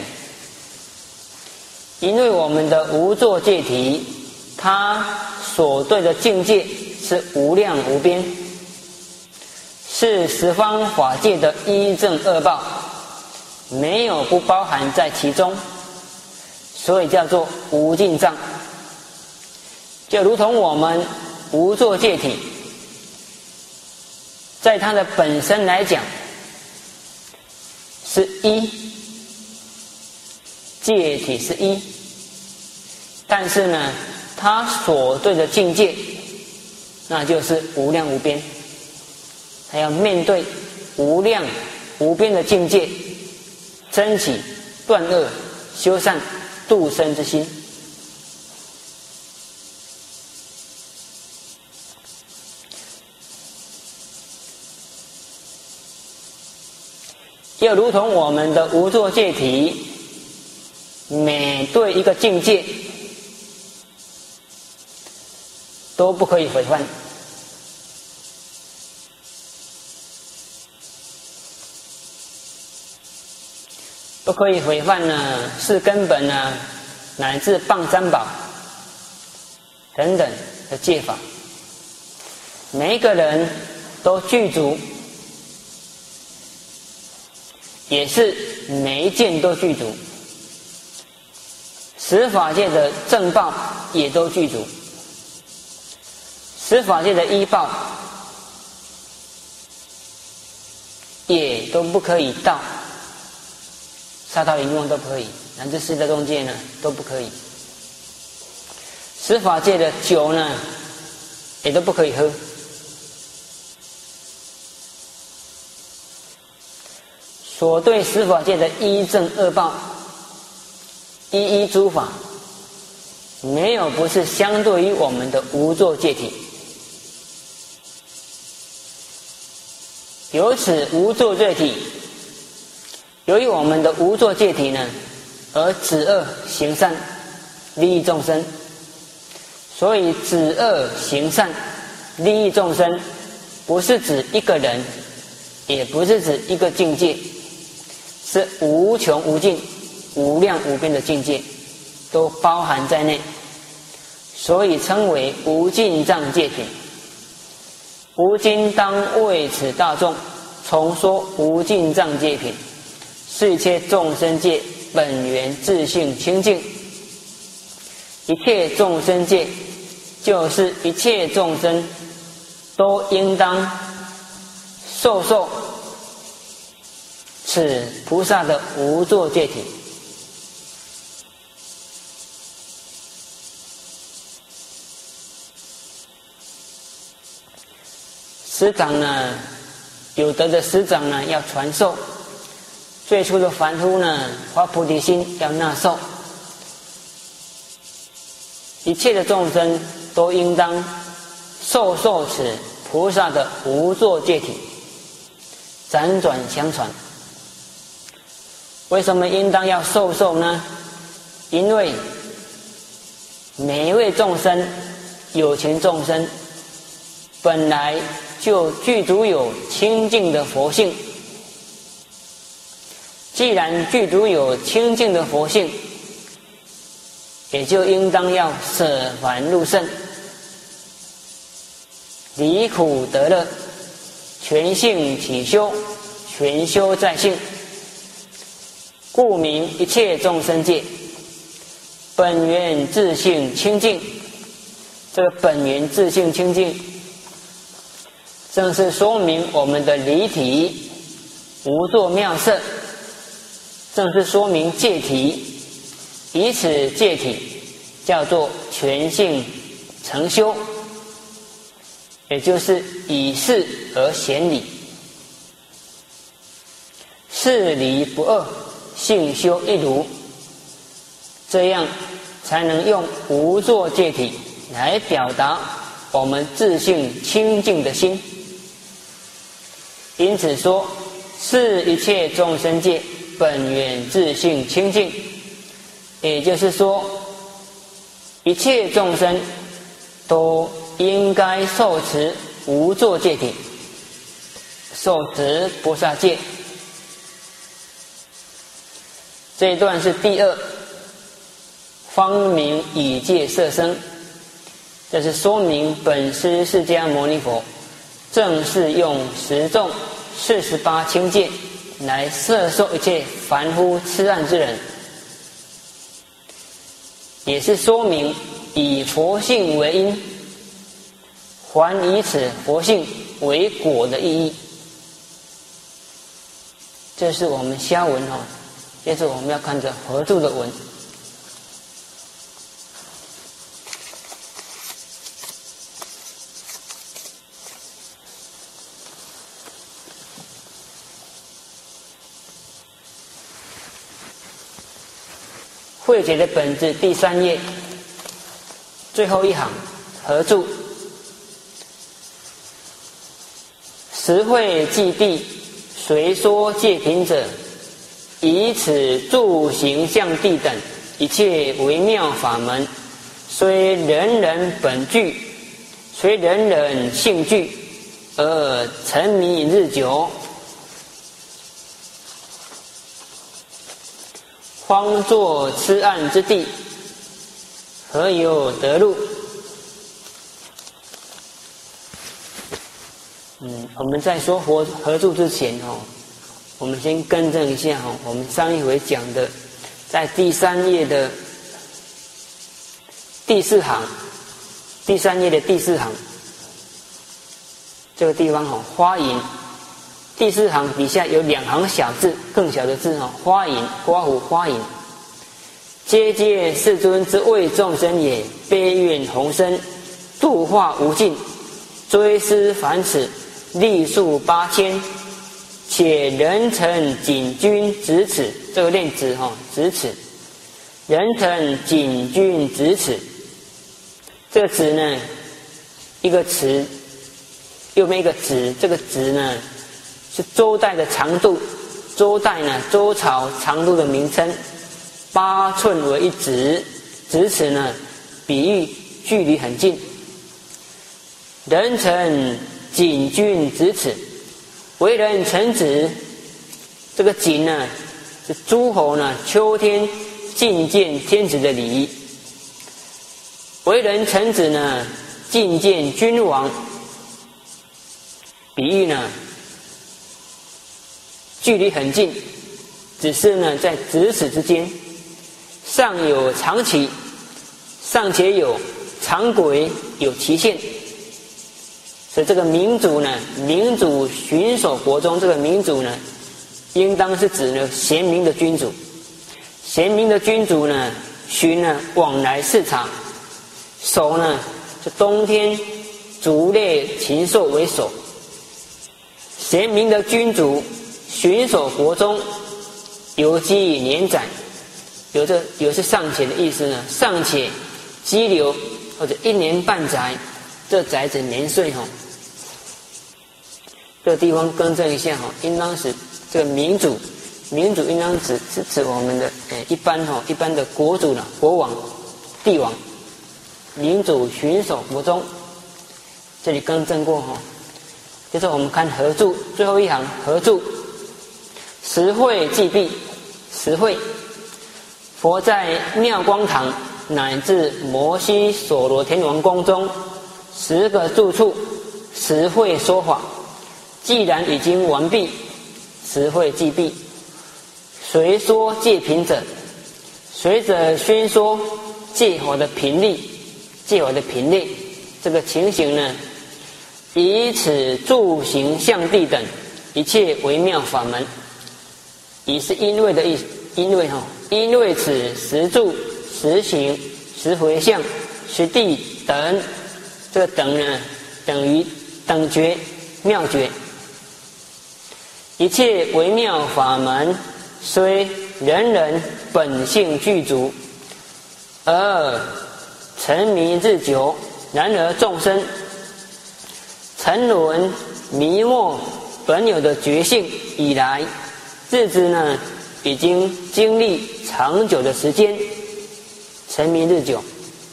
因为我们的无作戒体，它所对的境界是无量无边，是十方法界的一正二报，没有不包含在其中，所以叫做无尽藏。就如同我们无作戒体，在它的本身来讲是一，戒体是一，但是呢它所对的境界那就是无量无边，它要面对无量无边的境界，争起断恶修善度生之心。又如同我们的无作戒体，每对一个境界都不可以毁犯，不可以毁犯呢，是根本呢，乃至谤三宝等等的戒法，每一个人都具足，也是每一件都具足，十法界的正报也都具足，十法界的依报也都不可以到，杀盗淫妄都不可以，乃至十大众戒呢都不可以，十法界的酒呢也都不可以喝。所对十法界的一正二报，一一诸法，没有不是相对于我们的无作戒体。由此无作戒体，由于我们的无作戒体呢，而止恶行善，利益众生。所以止恶行善，利益众生，不是指一个人，也不是指一个境界，是无穷无尽、无量无边的境界，都包含在内，所以称为无尽藏戒品。吾今当为此大众重说无尽藏戒品，是一切众生界本源自性清净。一切众生界，就是一切众生都应当受受此菩萨的无作戒体。 师长呢，有德的师长呢要传授，最初的凡夫呢发菩提心要纳受，一切的众生都应当受受此菩萨的无作戒体，辗转相传。为什么应当要受受呢？因为每一位众生，有情众生本来就具足有清净的佛性，既然具足有清净的佛性，也就应当要舍凡入圣，离苦得乐，全性起修，全修在性，故名一切众生界。本源自性清净，这个本源自性清净，正是说明我们的离体无作妙色，正是说明戒体，以此戒体叫做全性成修，也就是以事而显理，事理不二，性修一如，这样才能用无作戒体来表达我们自性清净的心。因此说，是一切众生界本源自性清净，也就是说，一切众生都应该受持无作戒体，受持菩萨戒。这一段是第二，方明以戒摄生，这是说明本师释迦牟尼佛正是用十众四十八轻戒来摄受一切凡夫痴暗之人，也是说明以佛性为因，还以此佛性为果的意义。这是我们下文哦，接着我们要看着合注的文。慧解的本质第三页最后一行合注：实会既毕，随说戒品者，以此住行相地等一切微妙法门，虽人人本具，虽人人性具，而沉迷日久，方作痴暗之地，何有得路？嗯，我们在说佛合注之前哦，我们先更正一下哦，我们上一回讲的，在第三页的第四行，第三页的第四行这个地方哦，花影。第四行底下有两行小字，更小的字哦，花影，刮胡花影。皆皆世尊之为众生也，悲愿宏深，度化无尽，追思凡此，历数八千，且人臣谨君执此，这个念执哈，执此，人臣谨君执此，这个执呢，一个词，右边一个执，这个执呢是周代的长度，周代呢周朝长度的名称，八寸为一指，指尺呢比喻距离很近。人臣谨君执尺，为人臣子，这个谨呢是诸侯呢秋天觐见天子的礼仪，为人臣子呢觐见君王，比喻呢距离很近，只是呢在咫尺之间，上有长期，尚且有长轨，有期限。所以这个民主呢，民主巡守国中，这个民主呢，应当是指呢贤明的君主。贤明的君主呢，巡呢往来市场，守呢就冬天族类禽兽为守， 贤明的君主巡守国中，有积年载，有这有是尚且的意思呢，尚且积留或者一年半载，这载指年岁哈。这个地方更正一下哈，应当是这个民主，民主应当指是指我们的诶一般哈一般的国主了，国王、帝王。民主巡守国中，这里更正过哈。就是我们看合注最后一行，合注十会既毕，十会佛在妙光堂乃至摩西所罗天王宫中十个住处，十会说法。既然已经完毕，十会既毕，随说戒品者，随着宣说戒法的频率，戒法的频率，这个情形呢，以此住行相地等一切微妙法门，以是因为的意思，因为哈、哦，因为此十住、十行、十回向、十地等，这个等呢，等于等觉、妙觉。一切微妙法门，虽人人本性具足，而沉迷日久，然而众生沉沦迷没本有的觉性以来，日子呢已经经历长久的时间，沉迷日久，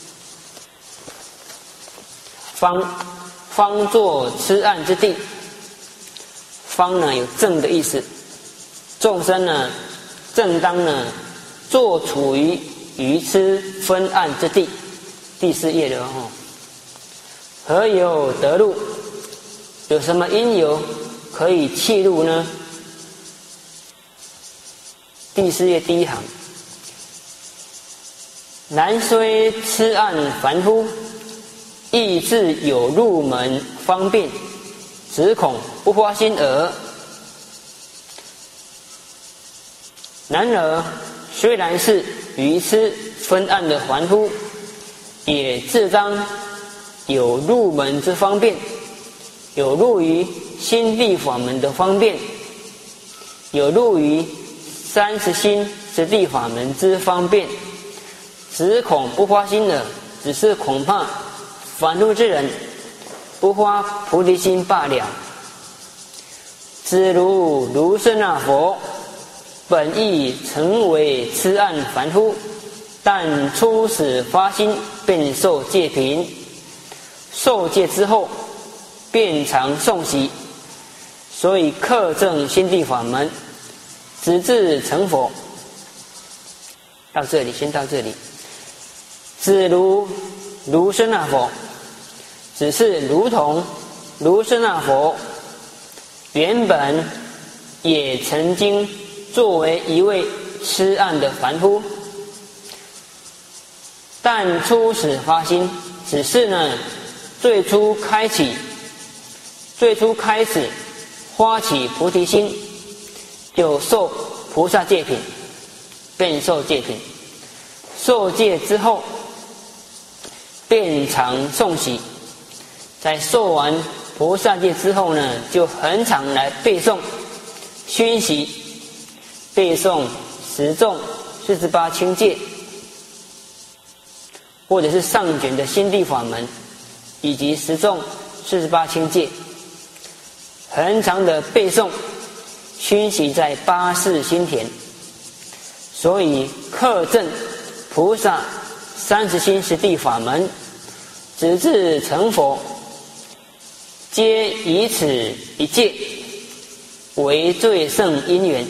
方方作痴暗之地。方呢有正的意思，众生呢正当呢坐处于愚痴昏暗之地。第四页的哦，何有得入？有什么因由可以契入呢？第四页第一行，然虽痴暗凡夫，亦自有入门方便，只恐不发心耳。然而虽然是愚痴昏暗的凡夫，也自当有入门之方便，有入于心地法门的方便，有入于三十心十地法门之方便，只恐不发心耳，只是恐怕凡夫之人不发菩提心罢了。只如卢舍那佛本意成为痴暗凡夫，但初始发心便受戒品，受戒之后便常诵习，所以克正心地法门，直至成佛。到这里，先到这里。只如卢舍那佛，只是如同卢舍那佛原本也曾经作为一位痴暗的凡夫，但初始发心，只是呢最初开启最初开始发起菩提心，就受菩萨戒品，便受戒品，受戒之后便常诵习，在受完菩萨戒之后呢，就很常来背诵熏习，背诵十众四十八轻戒，或者是上卷的心地法门，以及十众四十八轻戒，很常的背诵熏习在八识心田，所以克正菩萨三十心十地法门，直至成佛，皆以此一戒为最胜因缘，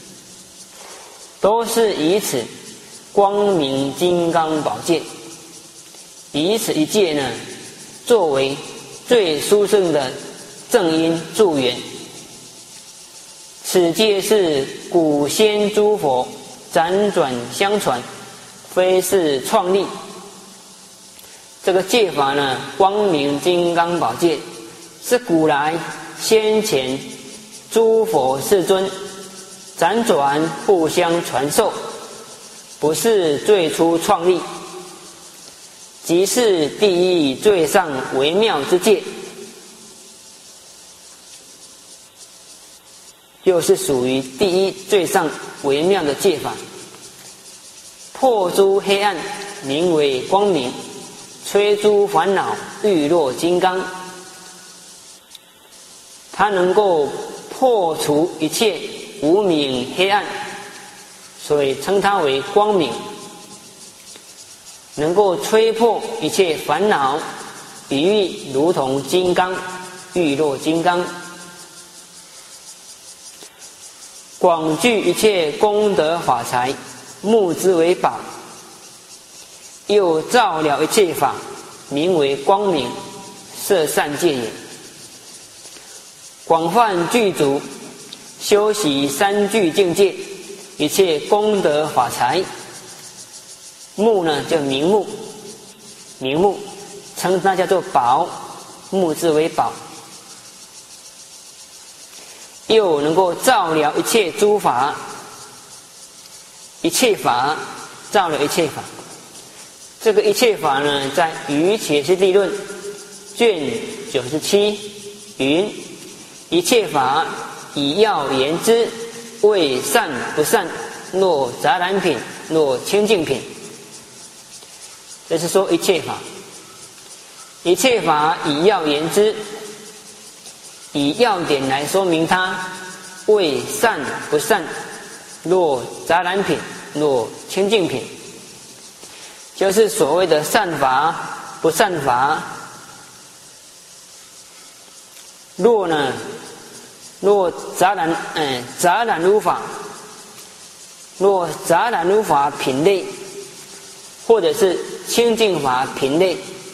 都是以此光明金刚宝戒，以此一戒呢作为最殊胜的正因助缘。此戒是古先诸佛辗转相传，非是创立。这个戒法呢，光明金刚宝戒，是古来先前诸佛世尊辗转互相传授，不是最初创立，即是第一最上微妙之戒。 又是属于第一最上微妙的戒法。破诸黑暗，名为光明；摧诸烦恼，欲若金刚。它能够破除一切无明黑暗，所以称它为光明。能够摧破一切烦恼，比喻如同金刚，欲若金刚。广具一切功德法财，目之为宝。又照了一切法，名为光明，摄善戒也。广泛具足，修习三具境界，一切功德法财。目呢叫名目，名目称它叫做宝，目之为宝。又能够照了一切诸法，一切法照了一切法。这个一切法呢，在《瑜伽师地论》卷九十七云：一切法以要言之，为善不善，若杂染品，若清净品。这是说一切法，一切法以要言之，以要点来说明它，为善不善，若杂染品，若清净品，就是所谓的善法不善法。若呢，若杂染，嗯，杂染如法，若杂染如法品类，或者是清净法品类，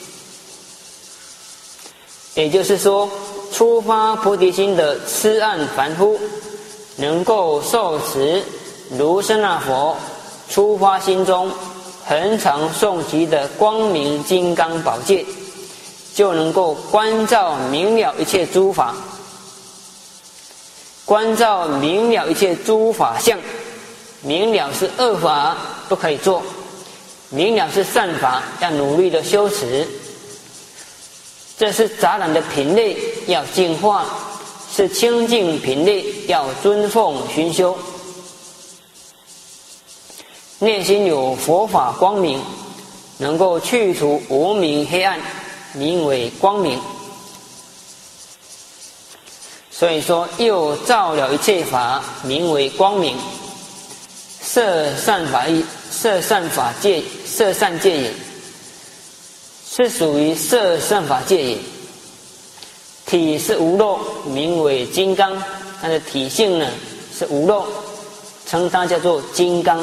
也就是说，初发菩提心的痴暗凡夫，能够受持如是那佛初发心中恒常诵习的光明金刚宝戒，就能够观照明了一切诸法，观照明了一切诸法相。明了是恶法不可以做，明了是善法要努力的修持。这是杂染的品类要净化，是清净品类要尊奉熏修。内心有佛法光明，能够去除无明黑暗，名为光明。所以说，又照了一切法，名为光明。摄善法义，摄善法戒，摄善戒也，是属于摄善法戒也。体是无漏，名为金刚。它的体性呢是无漏，称它叫做金刚。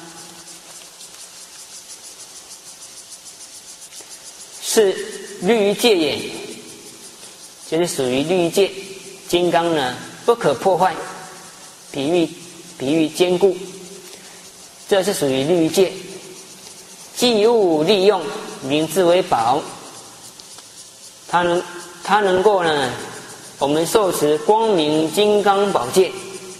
是律戒也，就是属于律戒。金刚呢不可破坏，比喻比喻坚固，这是属于律戒。济物利用，名之为宝。它能它能够呢，我们受持光明金刚宝戒，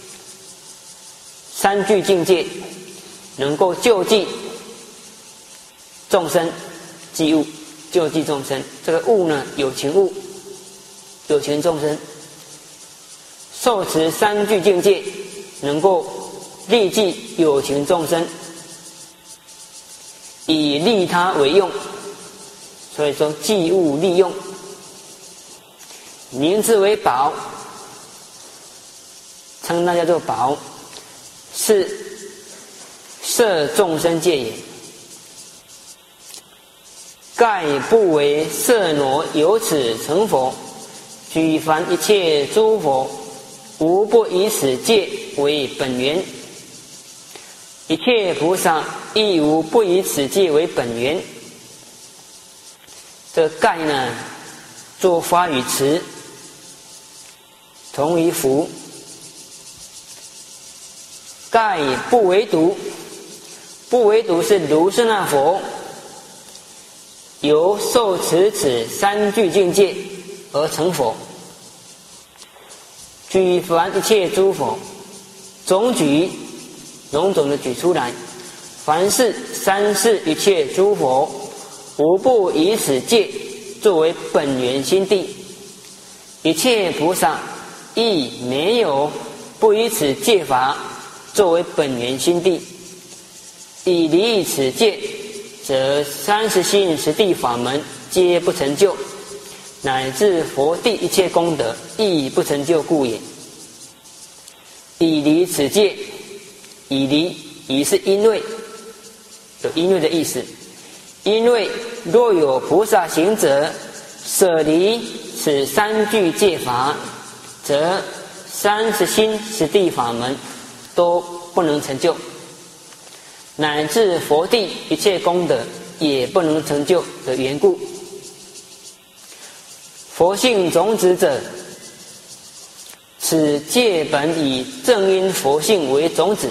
三具境界，能够救济众生，济物救济众生。这个物呢，有情物，有情众生。受持三具境界，能够利济有情众生，以利他为用。所以说济物利用，名之为宝，称它叫做宝，是摄众生戒也。盖不为色挪，由此成佛。举凡一切诸佛，无不以此戒为本源。一切菩萨亦无不以此戒为本源。这个盖呢，做发语词，同于福。盖不为独，不为独是如是那佛由受持此三具境界而成佛。举凡一切诸佛，总举种种的举出来，凡是三世一切诸佛，无不以此戒作为本源心地。一切菩萨亦没有不以此戒法作为本源心地，以离此戒，则三十心十地法门皆不成就，乃至佛地一切功德亦不成就故也。以离此戒，以离以是因为，有因为的意思。因为若有菩萨行者舍离此三句戒法，则三十心十地法门都不能成就，乃至佛地一切功德也不能成就的缘故。佛性种子者，此戒本以正因佛性为种子，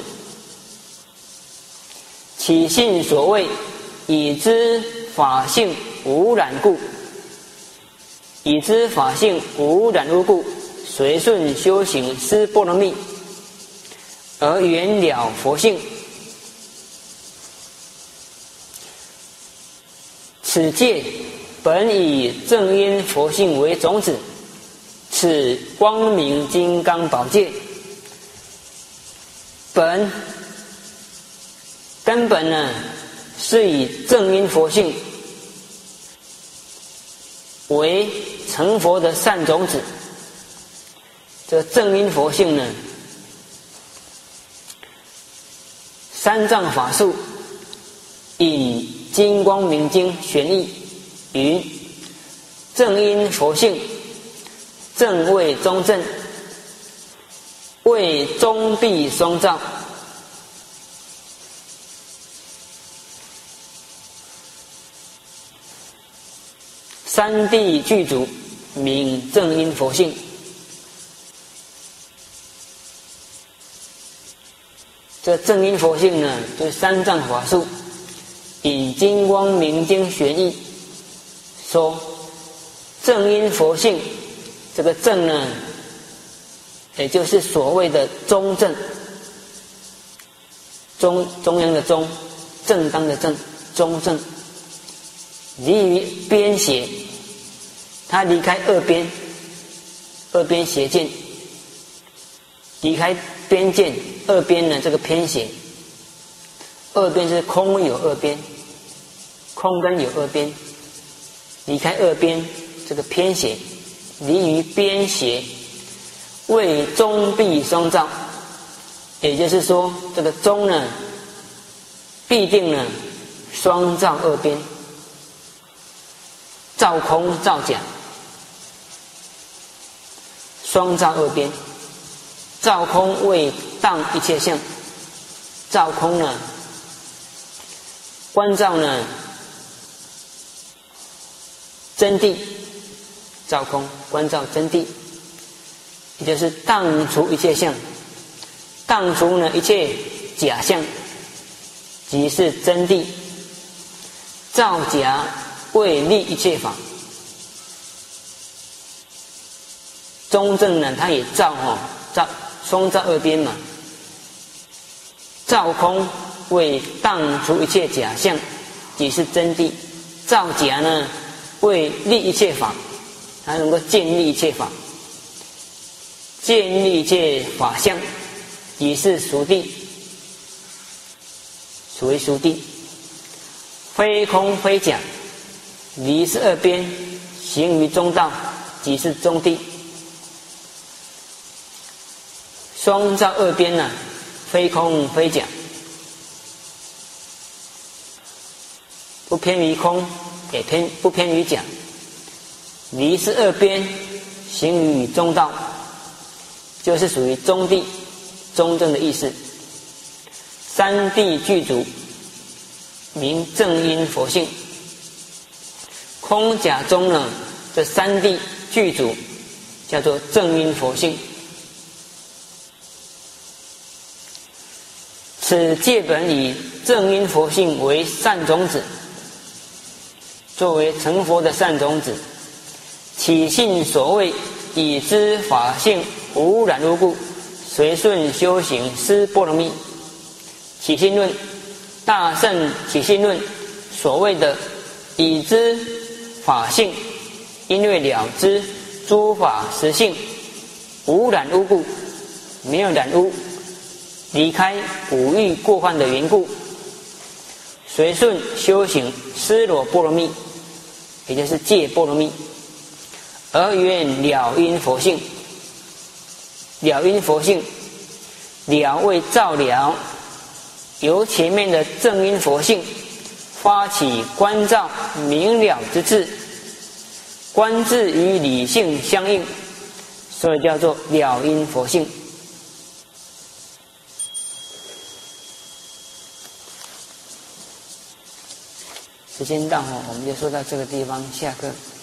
起信所谓已知法性无染故，已知法性无染污故，随顺修行思波罗蜜，而圆了佛性。此戒本以正因佛性为种子，此光明金刚宝戒本根本呢，是以正因佛性为成佛的善种子。这个正因佛性呢，三藏法术引金光明经玄义云：正因佛性，正谓中正，谓中必双照。三谛具足，名正因佛性。这正因佛性呢，就是三藏法术引金光明经玄义说，正因佛性，这个正呢，也就是所谓的中正，中中央的中，正当的正，中正，离于边邪，他离开二边，二边邪见，离开边见，二边呢这个偏邪，二边是空有二边，空跟有二边，离开二边这个偏邪，离于边邪，为中必双照，也就是说这个中呢必定呢双照二边，照空照假，双照二边。照空为当一切相，照空呢观照呢真谛，照空观照真谛，也就是当除一切相，当除呢一切假相，即是真谛。照假为立一切法，中正呢它也照哦照双照二边嘛，照空为当除一切假象，即是真谛。照假呢为立一切法，它能够建立一切法，建立一切法相，即是熟谛，属为熟谛。非空非假，离是二边，行于中道，即是中谛。双照二边呢、啊，非空非假，不偏于空，也偏不偏于假。离是二边，行于中道，就是属于中谛、中正的意思。三谛具足，名正因佛性。空假中呢，这三谛具足，叫做正因佛性。此戒本以正因佛性为善种子，作为成佛的善种子，起信所谓已知法性无染污故，随顺修行思波罗蜜。起信论，大乘起信论所谓的已知法性，因为了知诸法实性无染污故， 没有染污，离开五欲过患的缘故，随顺修行尸罗波罗蜜，也就是戒波罗蜜，而缘了因佛性。了因佛性，了为照了，由前面的正因佛性发起观照明了之智，观智与理性相应，所以叫做了因佛性。时间到哦，我们就说到这个地方，下课。